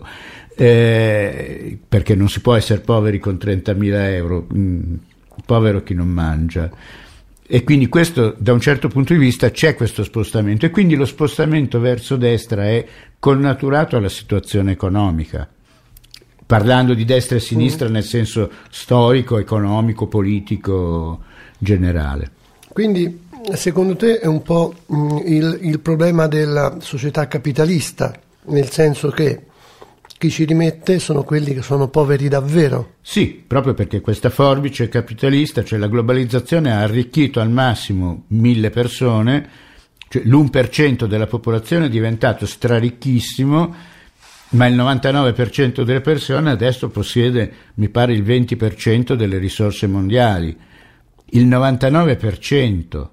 eh, perché non si può essere poveri con trentamila euro, mm, povero chi non mangia. E quindi questo, da un certo punto di vista, c'è questo spostamento, e quindi lo spostamento verso destra è connaturato alla situazione economica, parlando di destra e sinistra mm. nel senso storico, economico, politico generale. Quindi secondo te è un po' mh, il, il problema della società capitalista, nel senso che chi ci rimette sono quelli che sono poveri davvero? Sì, proprio perché questa forbice capitalista, cioè la globalizzazione, ha arricchito al massimo mille persone, cioè l'uno per cento della popolazione è diventato straricchissimo, ma il novantanove per cento delle persone adesso possiede, mi pare, il venti per cento delle risorse mondiali. Il novantanove per cento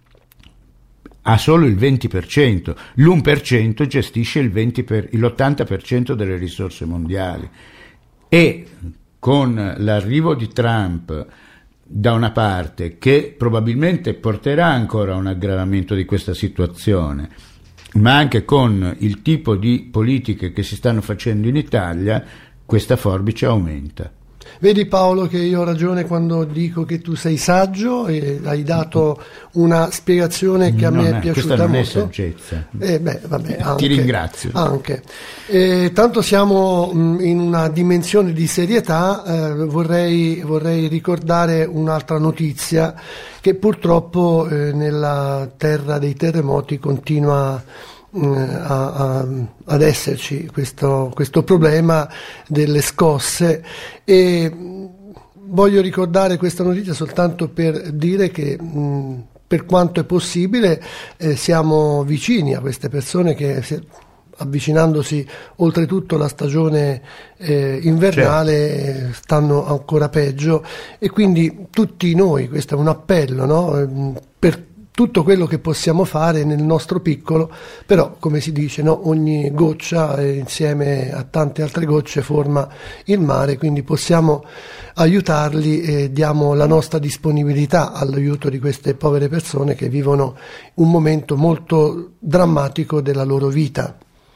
ha solo il venti per cento, l'uno per cento gestisce il venti per, l'ottanta per cento delle risorse mondiali. E con l'arrivo di Trump da una parte, che probabilmente porterà ancora a un aggravamento di questa situazione, ma anche con il tipo di politiche che si stanno facendo in Italia, questa forbice aumenta. Vedi Paolo che io ho ragione quando dico che tu sei saggio, e hai dato una spiegazione che a non me è, è piaciuta questa non molto. è saggezza. Eh, beh, vabbè, anche, Ti ringrazio. Anche. Eh, tanto siamo mh, in una dimensione di serietà, eh, vorrei, vorrei ricordare un'altra notizia che purtroppo eh, nella terra dei terremoti continua A, a, ad esserci questo, questo problema delle scosse, e voglio ricordare questa notizia soltanto per dire che mh, per quanto è possibile eh, siamo vicini a queste persone che, avvicinandosi oltretutto alla stagione eh, invernale, certo, stanno ancora peggio, e quindi tutti noi, questo è un appello, no? Per tutto quello che possiamo fare nel nostro piccolo, però come si dice, no? Ogni goccia eh, insieme a tante altre gocce forma il mare, quindi possiamo aiutarli e diamo la nostra disponibilità all'aiuto di queste povere persone che vivono un momento molto drammatico della loro vita.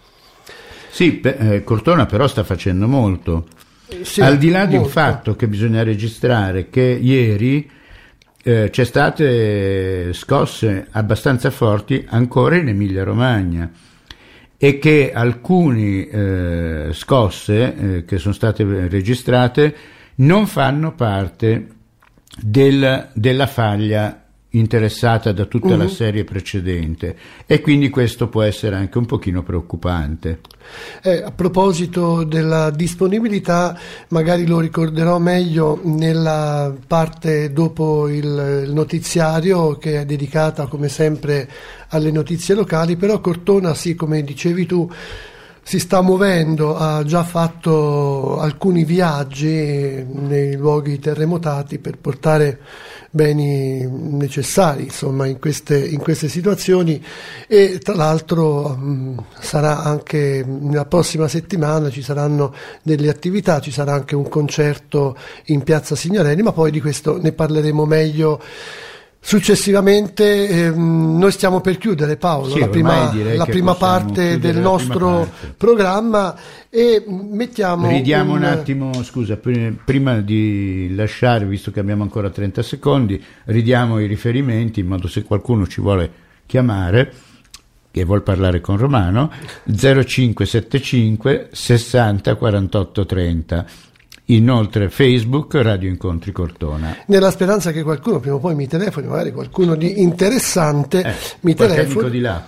Sì, eh, Cortona però sta facendo molto, sì, al di là di molto. un fatto che bisogna registrare, che ieri Eh, c'è state scosse abbastanza forti ancora in Emilia Romagna, e che alcune eh, scosse eh, che sono state registrate non fanno parte del, della faglia interessata da tutta uh-huh. la serie precedente, e quindi questo può essere anche un pochino preoccupante. Eh, a proposito della disponibilità, magari lo ricorderò meglio nella parte dopo il, il notiziario, che è dedicata come sempre alle notizie locali, però Cortona, sì, come dicevi tu, si sta muovendo, ha già fatto alcuni viaggi nei luoghi terremotati per portare beni necessari, insomma, in queste, in queste situazioni, e tra l'altro mh, sarà anche nella prossima settimana, ci saranno delle attività, ci sarà anche un concerto in Piazza Signorelli, ma poi di questo ne parleremo meglio successivamente. Ehm, noi stiamo per chiudere, Paolo, sì, la prima, la prima parte del nostro parte. programma, e mettiamo ridiamo un... un attimo. attimo, scusa, prima di lasciare, visto che abbiamo ancora trenta secondi, ridiamo i riferimenti in modo, se qualcuno ci vuole chiamare e vuol parlare con Romano, zero cinque sette cinque sessanta quarantotto trenta. Inoltre Facebook Radio Incontri Cortona, nella speranza che qualcuno prima o poi mi telefoni, magari qualcuno di interessante, eh, mi qualche telefoni. amico di Lapo?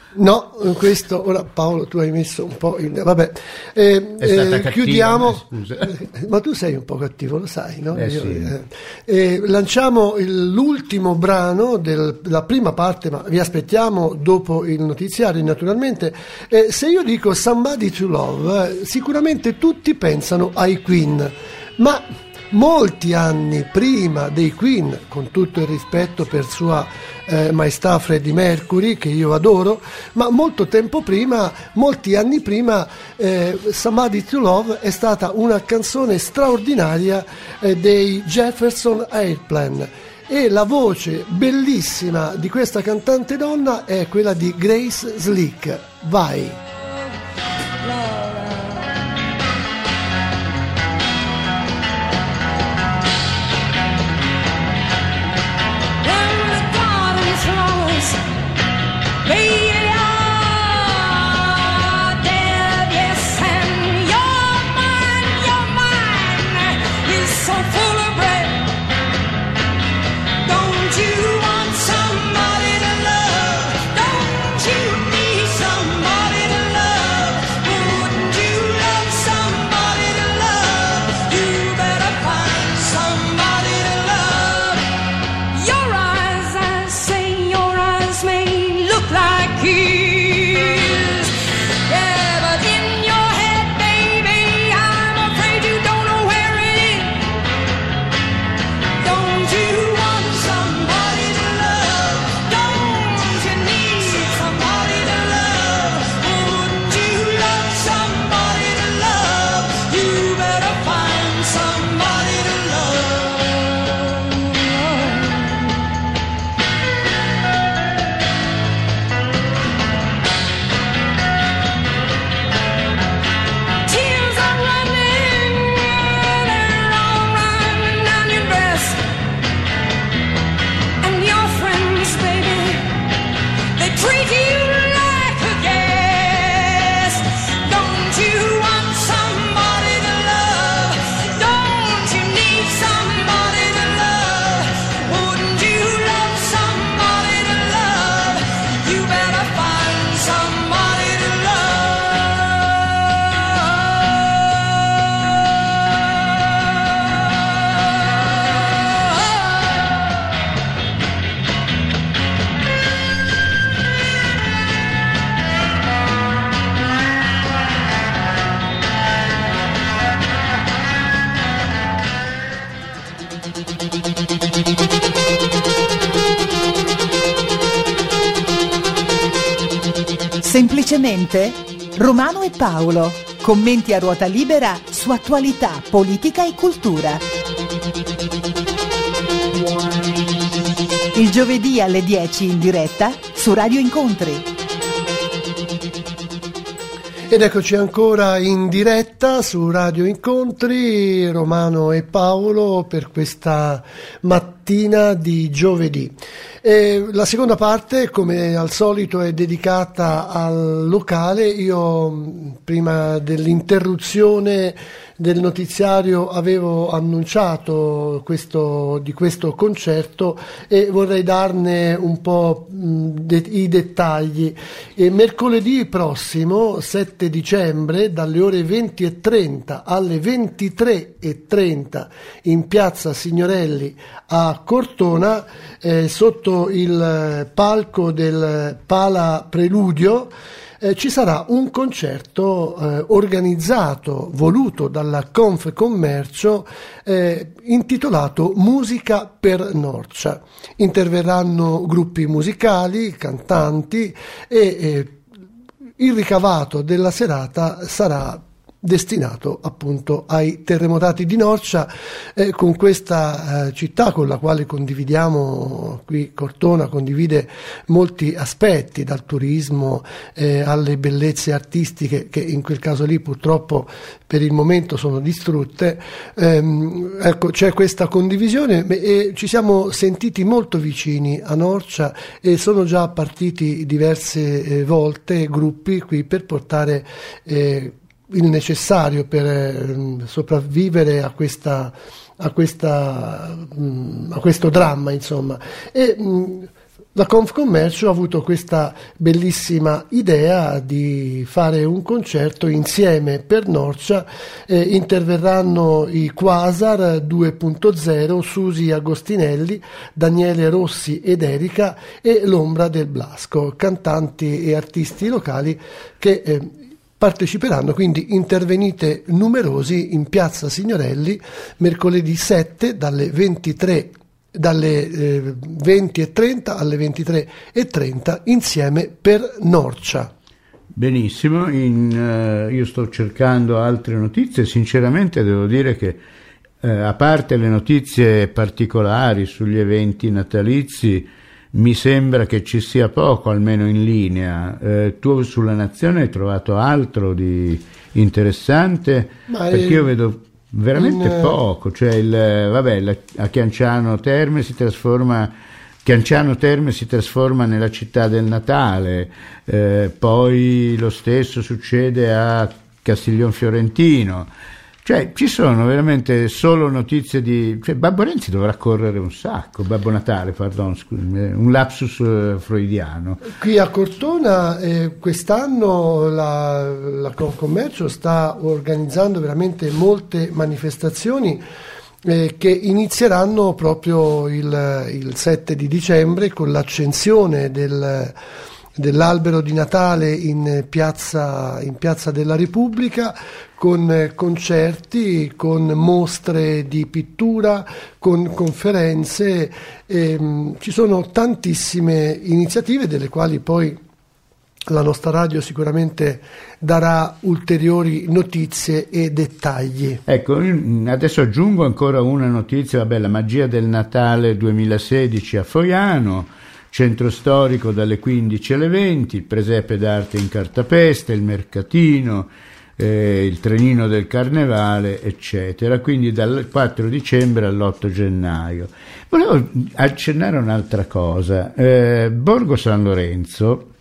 No, questo ora Paolo tu hai messo un po' in... vabbè, eh, È stata eh, cattiva, chiudiamo, eh, scusa. ma tu sei un po' cattivo, lo sai, no? Eh, Io, sì. eh, eh, lanciamo il- l'ultimo brano della prima parte, ma vi aspettiamo dopo il notiziario naturalmente. Eh, se io dico Somebody to Love, eh, sicuramente tutti pensano ai Queen, ma molti anni prima dei Queen, con tutto il rispetto per sua eh, maestà Freddie Mercury, che io adoro, ma molto tempo prima, molti anni prima, eh, Somebody to Love è stata una canzone straordinaria eh, dei Jefferson Airplane, e la voce bellissima di questa cantante donna è quella di Grace Slick. Vai! Semplicemente Romano e Paolo, commenti a ruota libera su attualità, politica e cultura. Il giovedì alle dieci in diretta su Radio Incontri. Ed eccoci ancora in diretta su Radio Incontri, Romano e Paolo, per questa mattina di giovedì. E la seconda parte, come al solito, è dedicata al locale. Io, prima dell'interruzione del notiziario, avevo annunciato questo, di questo concerto, e vorrei darne un po' de- i dettagli. E mercoledì prossimo, sette dicembre, dalle ore venti e trenta alle ventitré e trenta, in piazza Signorelli a Cortona, eh, sotto il palco del Pala Preludio, Eh, ci sarà un concerto eh, organizzato, voluto dalla Confcommercio, eh, intitolato Musica per Norcia. Interverranno gruppi musicali, cantanti, e eh, il ricavato della serata sarà destinato appunto ai terremotati di Norcia, eh, con questa eh, città con la quale condividiamo, qui Cortona condivide molti aspetti, dal turismo eh, alle bellezze artistiche, che in quel caso lì purtroppo per il momento sono distrutte. Ehm, ecco, c'è questa condivisione, e ci siamo sentiti molto vicini a Norcia, e sono già partiti diverse eh, volte gruppi qui per portare eh, il necessario per eh, sopravvivere a questa a questa mh, a questo dramma, insomma. E mh, la Confcommercio ha avuto questa bellissima idea di fare un concerto insieme per Norcia. Eh, interverranno i Quasar due punto zero, Susi Agostinelli, Daniele Rossi ed Erika e l'Ombra del Blasco, cantanti e artisti locali che eh, parteciperanno. Quindi intervenite numerosi in Piazza Signorelli mercoledì sette dalle ventitré dalle eh, venti e trenta alle ventitré e trenta insieme per Norcia. Benissimo, in, uh, io sto cercando altre notizie, sinceramente devo dire che uh, a parte le notizie particolari sugli eventi natalizi mi sembra che ci sia poco, almeno in linea. Uh, tu sulla Nazione hai trovato altro di interessante? Ma perché è... io vedo veramente in, poco, cioè il, vabbè, la, a Chianciano Terme si trasforma Chianciano Terme si trasforma nella città del Natale, eh, poi lo stesso succede a Castiglion Fiorentino, cioè ci sono veramente solo notizie di, cioè Babbo Renzi dovrà correre un sacco, Babbo Natale, pardon, scusi, un lapsus eh, freudiano. Qui a Cortona eh, quest'anno la, la Confcommercio sta organizzando veramente molte manifestazioni eh, che inizieranno proprio il, il sette di dicembre con l'accensione del dell'albero di Natale in piazza, in piazza della Repubblica, con concerti, con mostre di pittura, con conferenze. Ehm, ci sono tantissime iniziative delle quali poi la nostra radio sicuramente darà ulteriori notizie e dettagli. Ecco, adesso aggiungo ancora una notizia, vabbè, la magia del Natale duemilasedici a Foiano, centro storico dalle quindici alle venti, il presepe d'arte in cartapesta, il mercatino, eh, il trenino del carnevale, eccetera, quindi dal quattro dicembre all'otto gennaio. Volevo accennare un'altra cosa. eh, Borgo San Lorenzo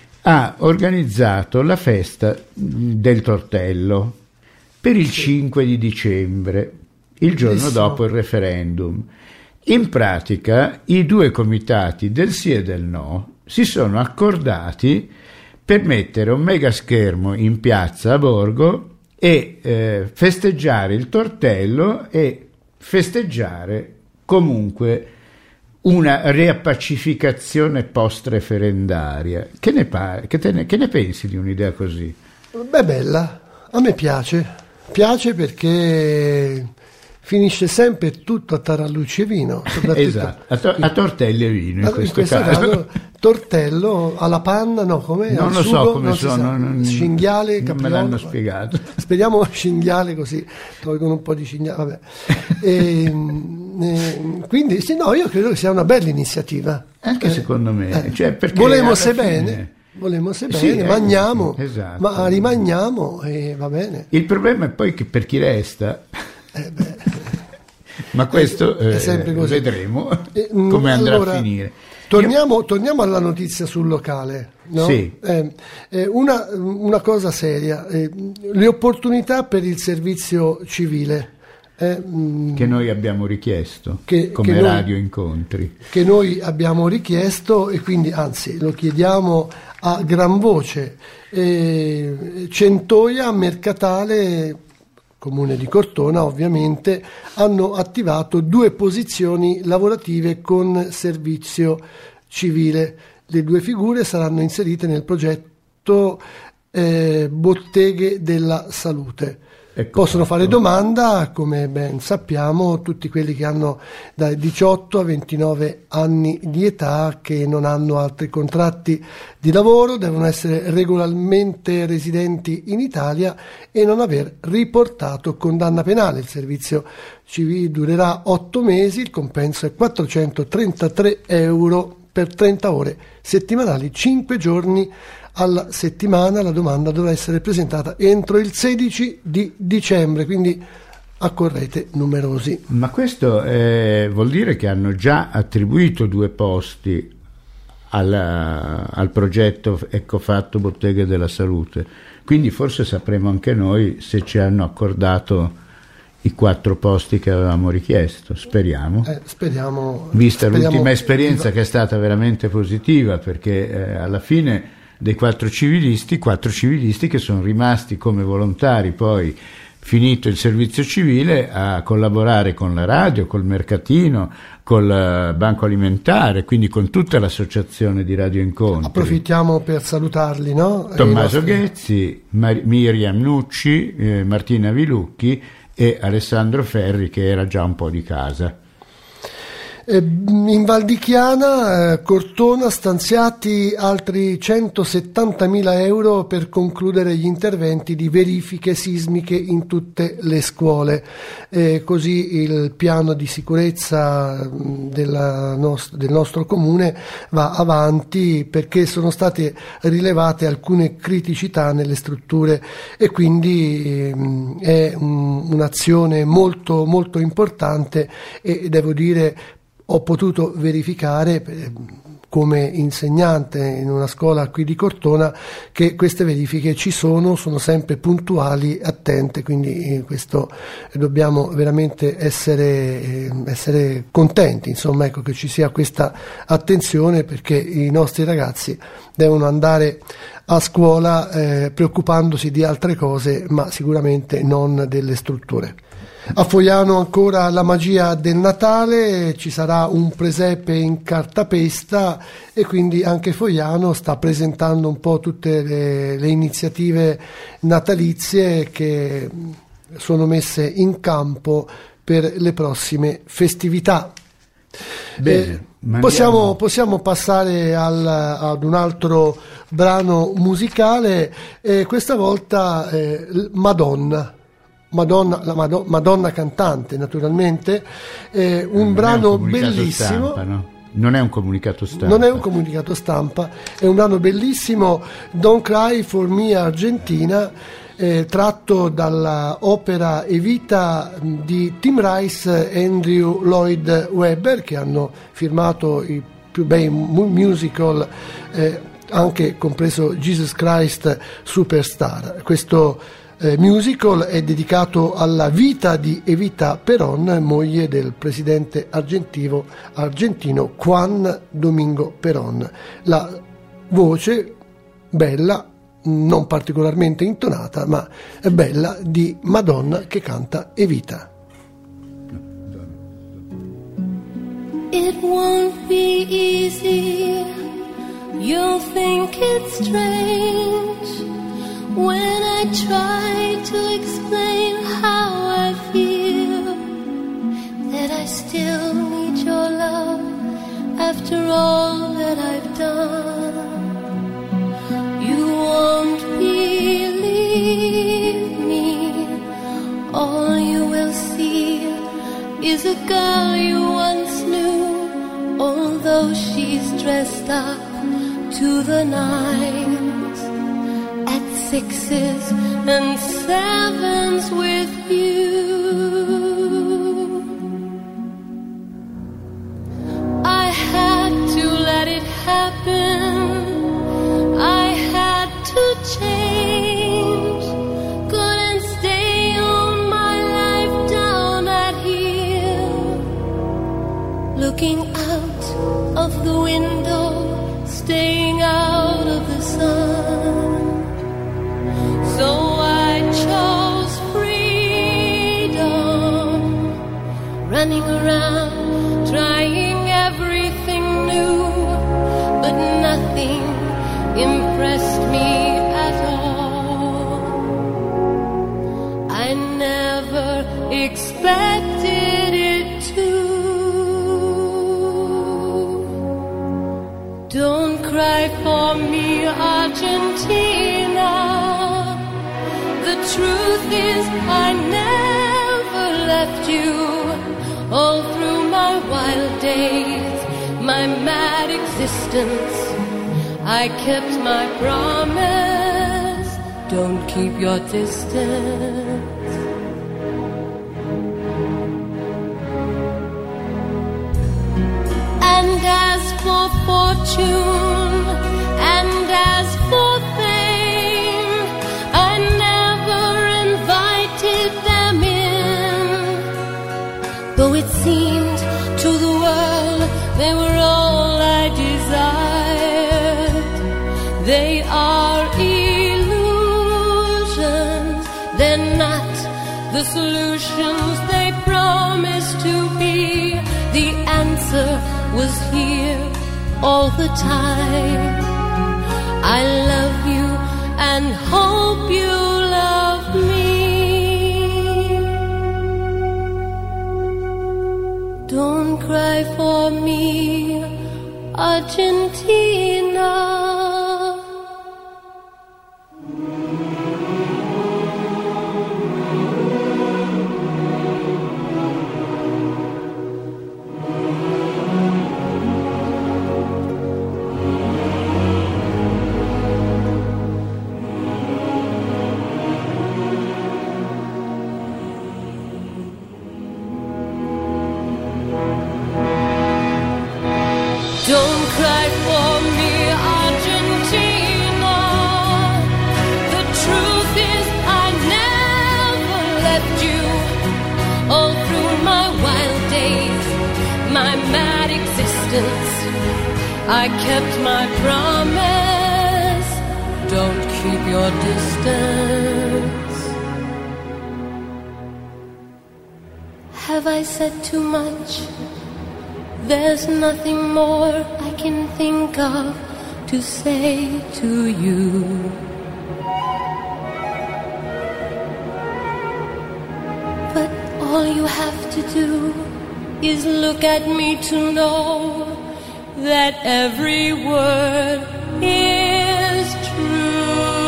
ha organizzato la festa del tortello per il cinque di dicembre, il giorno Bellissimo. dopo il referendum. In pratica i due comitati del sì e del no si sono accordati per mettere un mega schermo in piazza a Borgo e eh, festeggiare il tortello e festeggiare comunque una riappacificazione post-referendaria. Che ne, pare, che, te ne, che ne pensi di un'idea così? Beh, bella, a me piace, piace perché finisce sempre tutto a tarallucci e vino. Esatto, a, to- a tortelli e vino in, in questo, questo caso. caso tortello alla panna, no, come? Non al lo sugo, so come non si sono, sa. non, Cinghiale, non capriolo, me l'hanno spiegato. Speriamo cinghiale, così tolgono un po' di cinghiale, vabbè. e, e, quindi sì, no, io credo che sia una bella iniziativa. Anche Eh, secondo me, eh. cioè, perché volemo alla se fine- bene. Volemo se Sì, bene, eh, mangiamo, esatto. ma rimaniamo e va bene. Il problema è poi che per chi resta, Eh beh. ma questo È eh, sempre così. vedremo Eh, mm, come andrà allora, a finire. Torniamo, torniamo alla notizia sul locale. No? Sì. Eh, eh, una, una cosa seria, eh, le opportunità per il servizio civile. eh, mh, Che noi abbiamo richiesto Che- come che noi- radio incontri. che noi abbiamo richiesto e quindi anzi lo chiediamo a gran voce. Eh, Centoia, Mercatale, Comune di Cortona ovviamente, hanno attivato due posizioni lavorative con servizio civile. Le due figure saranno inserite nel progetto eh, Botteghe della Salute. Ecco Possono fatto. fare domanda, come ben sappiamo, tutti quelli che hanno dai diciotto a ventinove anni di età, che non hanno altri contratti di lavoro, devono essere regolarmente residenti in Italia e non aver riportato condanna penale. Il servizio civile durerà otto mesi, il compenso è quattrocentotrentatré euro per trenta ore settimanali, cinque giorni alla settimana. La domanda dovrà essere presentata entro il sedici di dicembre, quindi accorrete numerosi. Ma questo eh, vuol dire che hanno già attribuito due posti alla- al progetto Ecco Fatto Botteghe della Salute, quindi forse sapremo anche noi se ci hanno accordato i quattro posti che avevamo richiesto, speriamo. Eh, speriamo. Vista speriamo l'ultima esperienza che è stata veramente positiva, perché eh, alla fine dei quattro civilisti, quattro civilisti che sono rimasti come volontari poi, finito il servizio civile, a collaborare con la radio, col mercatino, col Banco Alimentare, quindi con tutta l'associazione di Radio Incontri. Approfittiamo per salutarli, no? Tommaso nostri... Ghezzi, Mar- Miriam Nucci, eh, Martina Vilucchi e Alessandro Ferri, che era già un po' di casa. In Val di Chiana, eh, Cortona, stanziati altri centosettantamila euro per concludere gli interventi di verifiche sismiche in tutte le scuole. Eh, così il piano di sicurezza della nost- del nostro comune va avanti, perché sono state rilevate alcune criticità nelle strutture e quindi eh, è un, un'azione molto, molto importante, e devo dire ho potuto verificare eh, come insegnante in una scuola qui di Cortona che queste verifiche ci sono, sono sempre puntuali, attente, quindi eh, questo eh, dobbiamo veramente essere, eh, essere contenti, insomma, ecco, che ci sia questa attenzione, perché i nostri ragazzi devono andare a scuola eh, preoccupandosi di altre cose, ma sicuramente non delle strutture. A Fogliano ancora la magia del Natale, ci sarà un presepe in cartapesta e quindi anche Fogliano sta presentando un po' tutte le, le iniziative natalizie che sono messe in campo per le prossime festività. Bene, eh, possiamo, possiamo passare al, ad un altro brano musicale, eh, questa volta eh, Madonna. Madonna, la Madonna, Madonna cantante, naturalmente, eh, un non brano un bellissimo. Stampa, no? Non è un comunicato stampa. Non è un comunicato stampa, è un brano bellissimo, Don't Cry for Me Argentina, eh, tratto dalla opera Evita di Tim Rice e Andrew Lloyd Webber, che hanno firmato i più bei musical, eh, anche compreso Jesus Christ Superstar. Questo Eh, musical è dedicato alla vita di Evita Perón, moglie del presidente argentino, argentino Juan Domingo Perón. La voce bella, non particolarmente intonata, ma è bella, di Madonna che canta Evita. It won't be easy, you'll think it's strange when I try to explain how I feel, that I still need your love after all that I've done. You won't believe me, all you will see is a girl you once knew, although she's dressed up to the nines, sixes and sevens with you. I had to let it happen, I had to change, couldn't stay on my life down at here, looking out of the window, staying out of the sun. So I chose freedom, running around, trying everything new, but nothing impressed me at all. I never expected it to. Don't cry for me, Argentina. The truth is I never left you. All through my wild days, my mad existence, I kept my promise. Don't keep your distance. And as for fortune, and as for fame, I never invited them in. the solutions they promised to be. The answer was here all the time. I love you and hope you love me. Don't cry for me, Argentina. Don't cry for me, Argentina. The truth is I never left you. All through my wild days, my mad existence, I kept my promise. Don't keep your distance. Have I said too much? There's nothing more I can think of to say to you. But all you have to do is look at me to know that every word is true.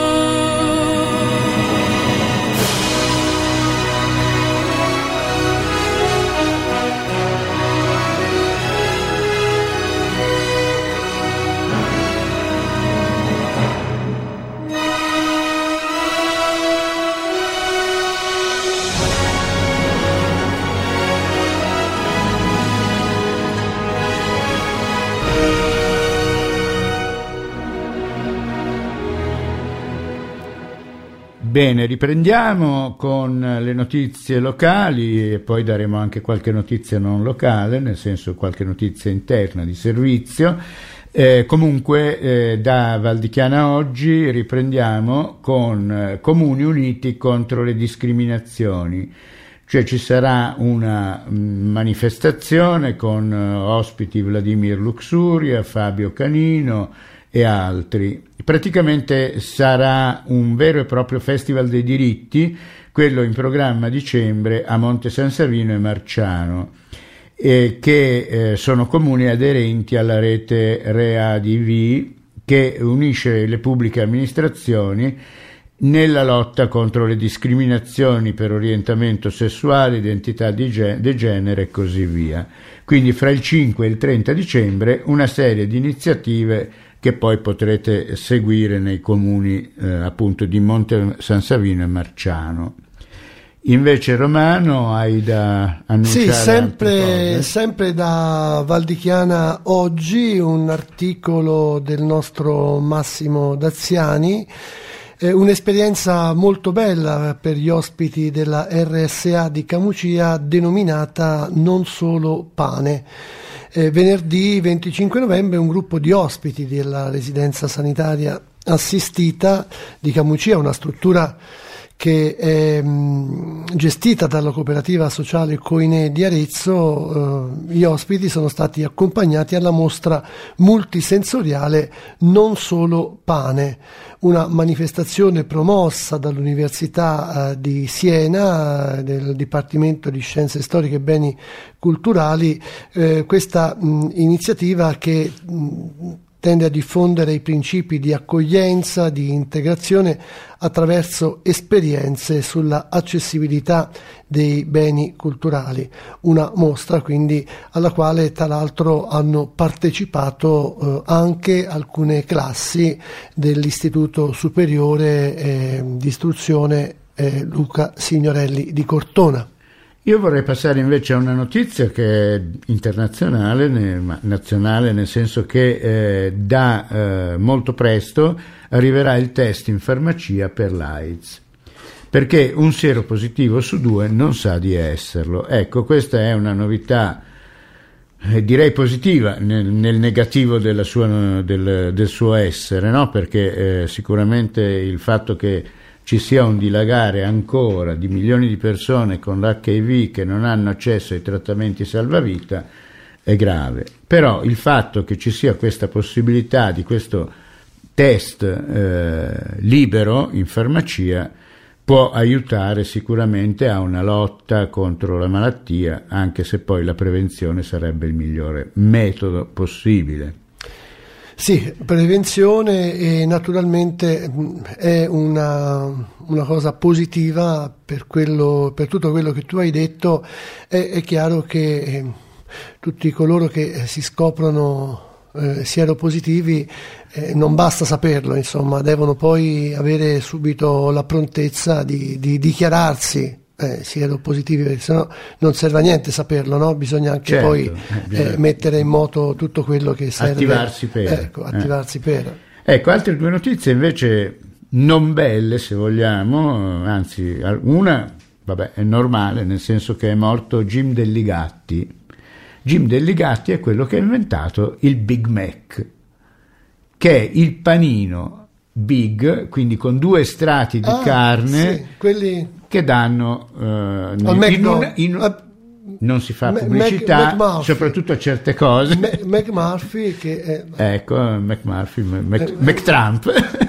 Bene, riprendiamo con le notizie locali e poi daremo anche qualche notizia non locale, nel senso qualche notizia interna di servizio. Eh, comunque eh, da Valdichiana Oggi riprendiamo con eh, Comuni Uniti contro le discriminazioni, cioè ci sarà una mh, manifestazione con eh, ospiti Vladimir Luxuria, Fabio Canino e altri. Praticamente sarà un vero e proprio festival dei diritti, quello in programma a dicembre a Monte San Savino e Marciano, eh, che eh, sono comuni aderenti alla rete ReADV, che unisce le pubbliche amministrazioni nella lotta contro le discriminazioni per orientamento sessuale, identità di gen- di genere e così via. Quindi fra il cinque e il trenta dicembre una serie di iniziative che poi potrete seguire nei comuni eh, appunto di Monte San Savino e Marciano. Invece Romano, hai da annunciare? Sì, sempre, sempre da Valdichiana Oggi, un articolo del nostro Massimo Daziani, eh, un'esperienza molto bella per gli ospiti della R S A di Camucia denominata Non Solo Pane. Eh, venerdì venticinque novembre un gruppo di ospiti della residenza sanitaria assistita di Camucia, una struttura che è mh, gestita dalla cooperativa sociale Coine di Arezzo. Eh, gli ospiti sono stati accompagnati alla mostra multisensoriale Non Solo Pane, una manifestazione promossa dall'Università eh, di Siena, eh, del Dipartimento di Scienze Storiche e Beni Culturali. Eh, questa mh, iniziativa che mh, tende a diffondere i principi di accoglienza, di integrazione attraverso esperienze sulla accessibilità dei beni culturali. Una mostra quindi alla quale tra l'altro hanno partecipato eh, anche alcune classi dell'Istituto Superiore eh, di Istruzione eh, Luca Signorelli di Cortona. Io vorrei passare invece a una notizia che è internazionale, ma nazionale, nel senso che eh, da eh, molto presto arriverà il test in farmacia per l'AIDS, perché un sieropositivo su due non sa di esserlo. Ecco, questa è una novità eh, direi positiva nel, nel negativo della sua, del, del suo essere, no? Perché eh, sicuramente il fatto che ci sia un dilagare ancora di milioni di persone con l'H I V che non hanno accesso ai trattamenti salvavita è grave. Però il fatto che ci sia questa possibilità di questo test eh, libero in farmacia può aiutare sicuramente a una lotta contro la malattia, anche se poi la prevenzione sarebbe il migliore metodo possibile. Sì, prevenzione, e naturalmente mh, è una, una cosa positiva per, quello, per tutto quello che tu hai detto. È, è chiaro che eh, tutti coloro che eh, si scoprono eh, sieropositivi, eh, non basta saperlo, insomma, devono poi avere subito la prontezza di, di dichiararsi Eh, sieropositivi, perché sennò non serve a niente saperlo, no? Bisogna anche certo, poi eh, bisogna... eh, mettere in moto tutto quello che serve, attivarsi per, ecco, attivarsi eh. per. Ecco, altre due notizie invece non belle, se vogliamo, anzi una, vabbè, è normale, nel senso che è morto Jim Delligatti. Jim Delligatti è quello che ha inventato il Big Mac, che è il panino big, quindi con due strati di ah, carne, sì, quelli che danno eh, in, in una, in, uh, non si fa Mac, pubblicità, Mac soprattutto a certe cose. Mac, McMurphy che è... ecco, McMurphy, Mac, McTrump.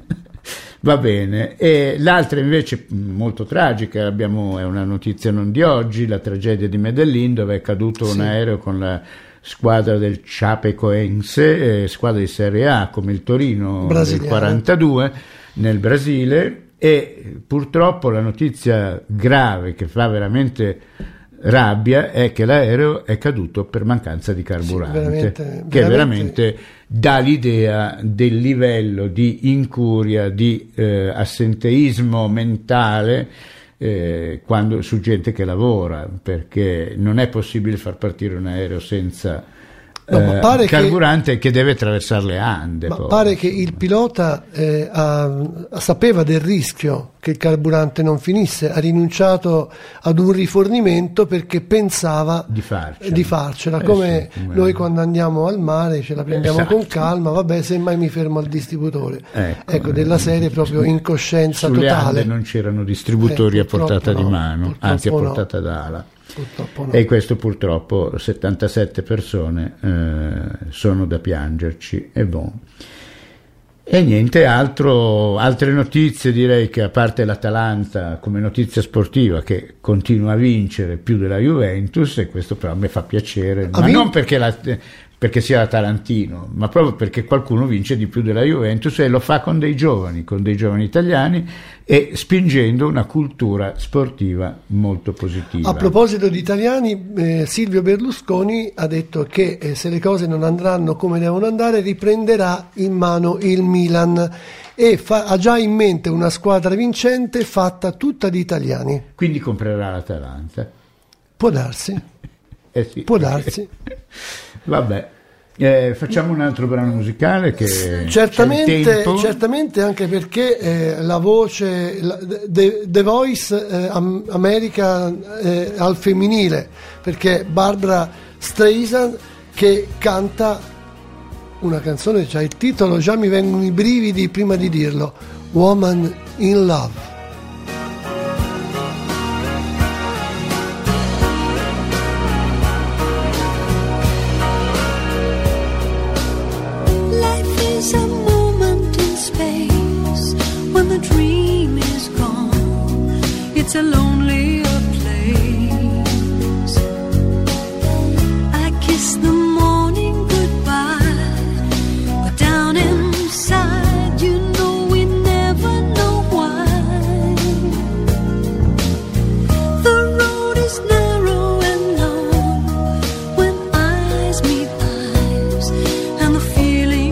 Va bene. E l'altra invece molto tragica, abbiamo, è una notizia non di oggi, la tragedia di Medellin, dove è caduto sì. un aereo con la squadra del Chapecoense, eh, squadra di Serie A come il Torino Brasiliano. del quarantadue nel Brasile. E purtroppo la notizia grave che fa veramente rabbia è che l'aereo è caduto per mancanza di carburante, sì, veramente, che veramente... veramente dà l'idea del livello di incuria, di eh, assenteismo mentale eh, quando, su gente che lavora, perché non è possibile far partire un aereo senza No, ma pare eh, carburante che, che deve attraversare le Ande. Ma poi. pare che il pilota eh, ha, sapeva del rischio che il carburante non finisse, ha rinunciato ad un rifornimento perché pensava di farcela, di farcela. Eh come sì, come... noi quando andiamo al mare ce la prendiamo esatto. con calma, vabbè, semmai mi fermo al distributore. Ecco, ecco della serie proprio incoscienza sulle totale. Ande non c'erano distributori eh, a portata no, di mano, anzi a no. portata d'ala. Purtroppo no. E questo purtroppo settantasette persone eh, sono da piangerci e bon. E niente altro, altre notizie, direi che a parte l'Atalanta come notizia sportiva che continua a vincere più della Juventus, e questo però mi fa piacere, Ha ma vin- non perché, la, perché sia l'Atalantino, ma proprio perché qualcuno vince di più della Juventus e lo fa con dei giovani, con dei giovani italiani, e spingendo una cultura sportiva molto positiva. A proposito di italiani, eh, Silvio Berlusconi ha detto che eh, se le cose non andranno come devono andare riprenderà in mano il Milan e fa, ha già in mente una squadra vincente fatta tutta di italiani. Quindi comprerà l'Atalanta. Può darsi, Eh sì. può darsi. Vabbè. Eh, facciamo un altro brano musicale che Certamente, c'è il tempo. certamente anche perché eh, la voce la, The, The Voice eh, Am- America eh, al femminile, perché Barbra Streisand che canta una canzone, cioè il titolo già mi vengono i brividi prima di dirlo, Woman in Love. Is a moment in space when the dream is gone. It's a lonelier place. I kiss the morning goodbye, but down inside, you know we never know why. The road is narrow and long when eyes meet eyes, and the feeling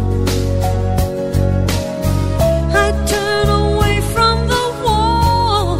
I turn away from the wall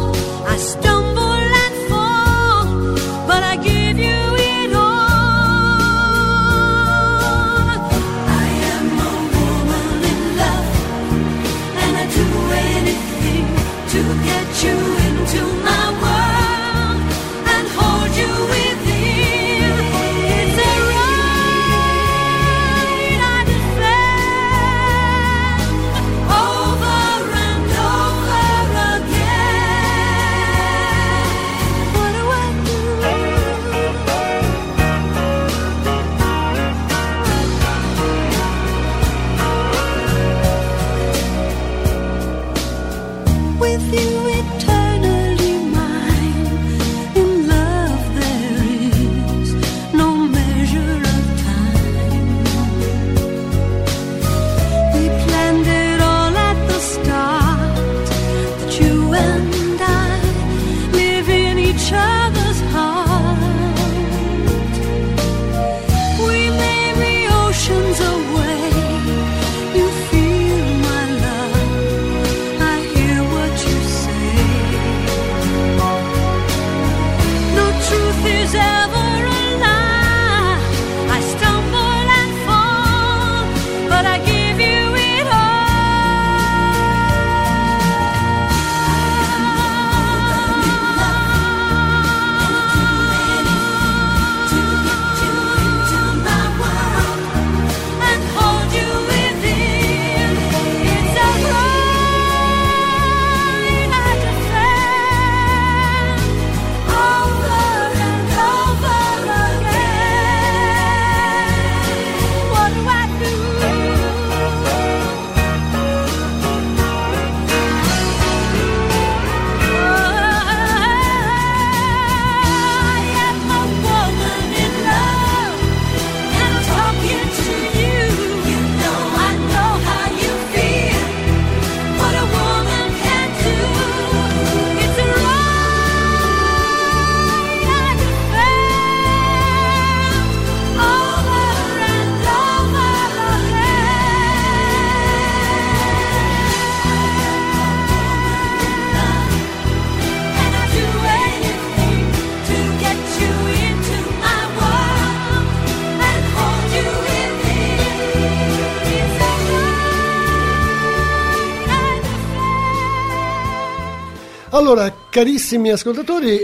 Allora, carissimi ascoltatori,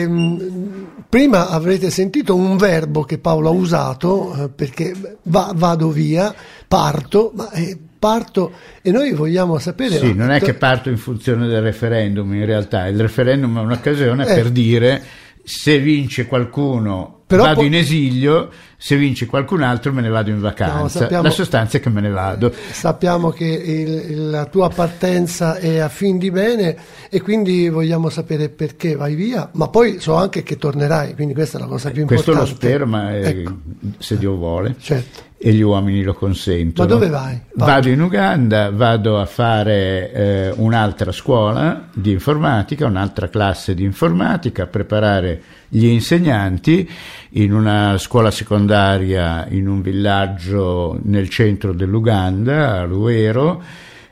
ehm, prima avrete sentito un verbo che Paolo ha usato, eh, perché va, vado via, parto, ma eh, parto e noi vogliamo sapere... Sì, no, non è to- che parto in funzione del referendum, in realtà il referendum è un'occasione Eh. per dire se vince qualcuno Però vado po- in esilio, se vince qualcun altro me ne vado in vacanza. No, sappiamo- La sostanza è che me ne vado. Sappiamo che il- il- la tua partenza è a fin di bene e quindi vogliamo sapere perché vai via, ma poi so anche che tornerai, quindi questa è la cosa più Questo importante. lo spero, ma eh, Ecco, se Dio vuole certo. e gli uomini lo consentono. Ma dove vai? Vado in Uganda, vado a fare eh, un'altra scuola di informatica, un'altra classe di informatica, a preparare gli insegnanti in una scuola secondaria in un villaggio nel centro dell'Uganda, a Luero,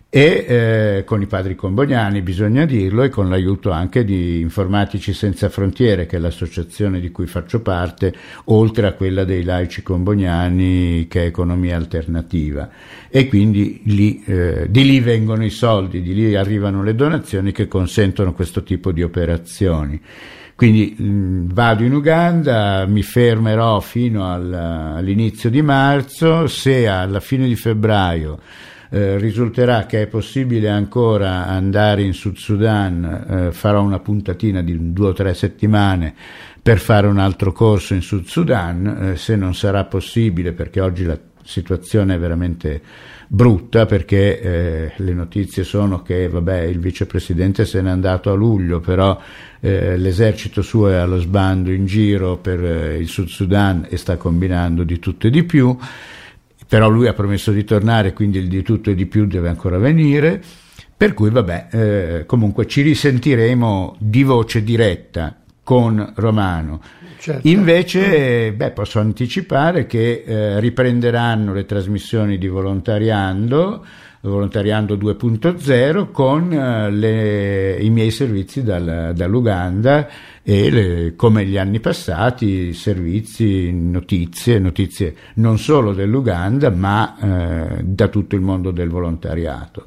e eh, con i padri comboniani, bisogna dirlo, e con l'aiuto anche di Informatici Senza Frontiere, che è l'associazione di cui faccio parte, oltre a quella dei laici comboniani, che è Economia Alternativa. E quindi lì, eh, di lì vengono i soldi, di lì arrivano le donazioni che consentono questo tipo di operazioni. Quindi mh, vado in Uganda, mi fermerò fino al, all'inizio di marzo. Se alla fine di febbraio eh, risulterà che è possibile ancora andare in Sud Sudan, eh, farò una puntatina di due o tre settimane per fare un altro corso in Sud Sudan. Eh, se non sarà possibile, perché oggi la situazione è veramente brutta, perché eh, le notizie sono che vabbè, il vicepresidente se n'è andato a luglio, però eh, l'esercito suo è allo sbando in giro per eh, il Sud Sudan e sta combinando di tutto e di più, però lui ha promesso di tornare, quindi il di tutto e di più deve ancora venire, per cui vabbè, eh, comunque ci risentiremo di voce diretta con Romano. Certo. Invece, beh, posso anticipare che eh, riprenderanno le trasmissioni di Volontariando, Volontariando due punto zero, con eh, le, i miei servizi dal, dall'Uganda e le, come gli anni passati, servizi, notizie, notizie non solo dell'Uganda, ma eh, da tutto il mondo del volontariato.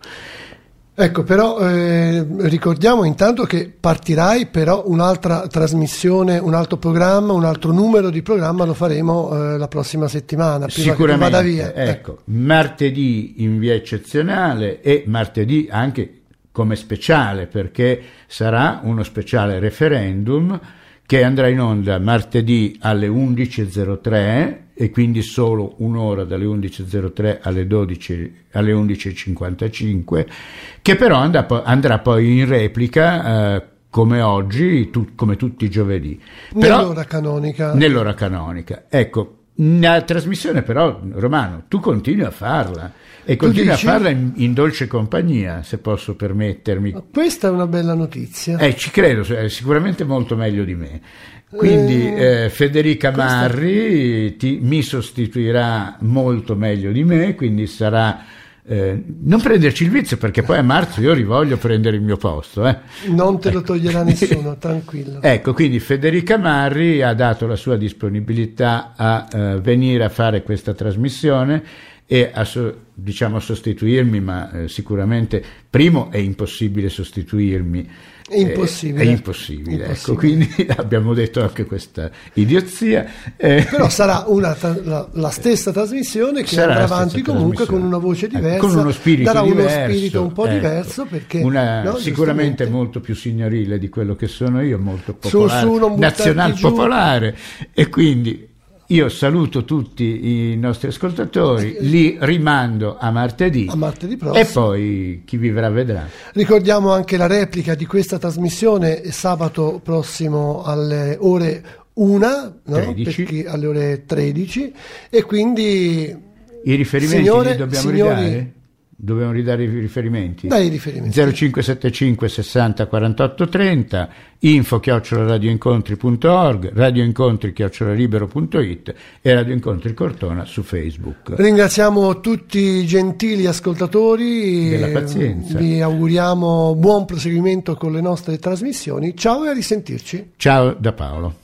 Ecco, però eh, ricordiamo intanto che partirai, però un'altra trasmissione, un altro programma, un altro numero di programma lo faremo eh, la prossima settimana, prima Sicuramente, che tu vada via. ecco, martedì in via eccezionale e martedì anche come speciale, perché sarà uno speciale referendum che andrà in onda martedì alle undici e zero tre e quindi solo un'ora, dalle undici e zero tre alle dodici, alle undici e cinquantacinque, che però andrà, andrà poi in replica eh, come oggi, tu, come tutti i giovedì. Però, nell'ora canonica. Nell'ora canonica. Ecco, la trasmissione però, Romano, tu continui a farla e Tu continui dici? a farla in, in dolce compagnia, se posso permettermi. Questa è una bella notizia. Eh, ci credo, è sicuramente molto meglio di me. Quindi eh, Federica questa- Marri ti, mi sostituirà molto meglio di me, quindi sarà... Eh, non prenderci il vizio, perché poi a marzo io rivoglio prendere il mio posto. Eh. Non te lo toglierà nessuno, tranquillo. Ecco, quindi Federica Marri ha dato la sua disponibilità a eh, venire a fare questa trasmissione e a so- diciamo sostituirmi, ma eh, sicuramente primo è impossibile sostituirmi. È impossibile. Eh, è impossibile, Impossibile. ecco, quindi abbiamo detto anche questa idiozia. eh, Però sarà una tra- la, la stessa trasmissione che Sarà andrà la stessa avanti comunque con trasmissione. una voce Ecco, diversa, con uno spirito darà diverso, uno spirito un po' ecco. diverso, perché Una- no, sicuramente giustamente. molto più signorile di quello che sono io, molto Su, popolare, su, non buttarti nazional giù. popolare, e quindi io saluto tutti i nostri ascoltatori, li rimando a martedì, A martedì prossimo. e poi chi vivrà vedrà. Ricordiamo anche la replica di questa trasmissione sabato prossimo alle ore una, no? tredici. Perché alle ore tredici, e quindi I riferimenti Signore, li dobbiamo signori- ridare? Dobbiamo ridare i riferimenti? dai i riferimenti. zero cinque sette cinque sessanta quarantotto trenta, info chiocciola radioincontri punto org, radioincontri chiocciola libero punto it e Radio Incontri Cortona su Facebook. Ringraziamo tutti i gentili ascoltatori, Della eh, pazienza. vi auguriamo buon proseguimento con le nostre trasmissioni. Ciao e a risentirci. Ciao da Paolo.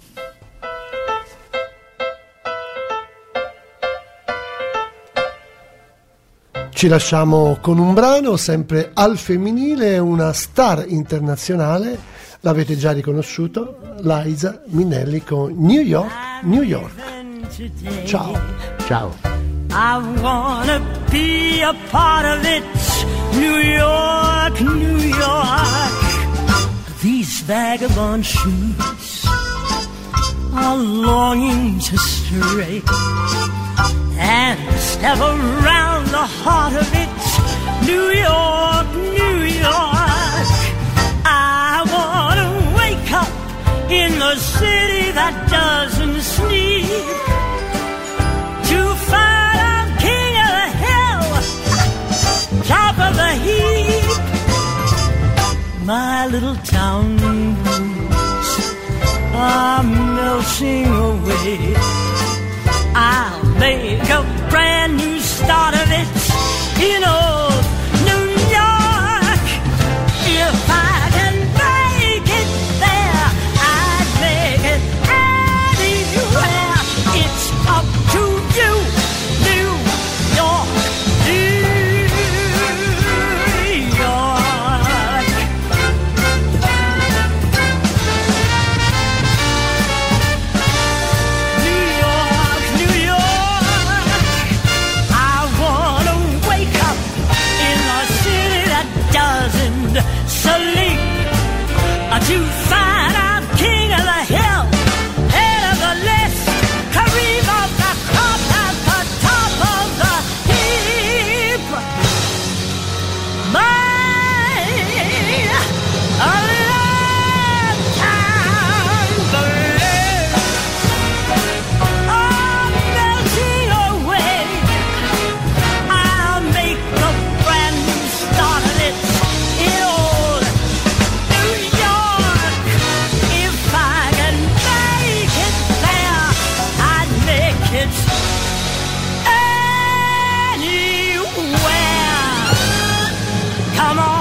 Ci lasciamo con un brano sempre al femminile, una star internazionale, l'avete già riconosciuto, Liza Minnelli con New York, New York. Ciao. Ciao. I wanna be a part of it. New York, New York. These vagabond shoes are longing to stray and step around the heart of it. New York, New York. I wanna wake up in the city that doesn't sleep to find a king of the hill, top of the heap. My little town blues are melting away. I'll make a brand new start of it in old New York. If I can make it there, I'd make it anywhere. It's up to you, New York, New York. New York, New York. I wanna wake up in a city that doesn't sleep to find out king of the hill, head of the list, Kareem of the crop at the top of the heap. My lifetime birds are melting away. I'll make a brand new start of it in old New York. If I can make it there, I'd make it anywhere. Come on.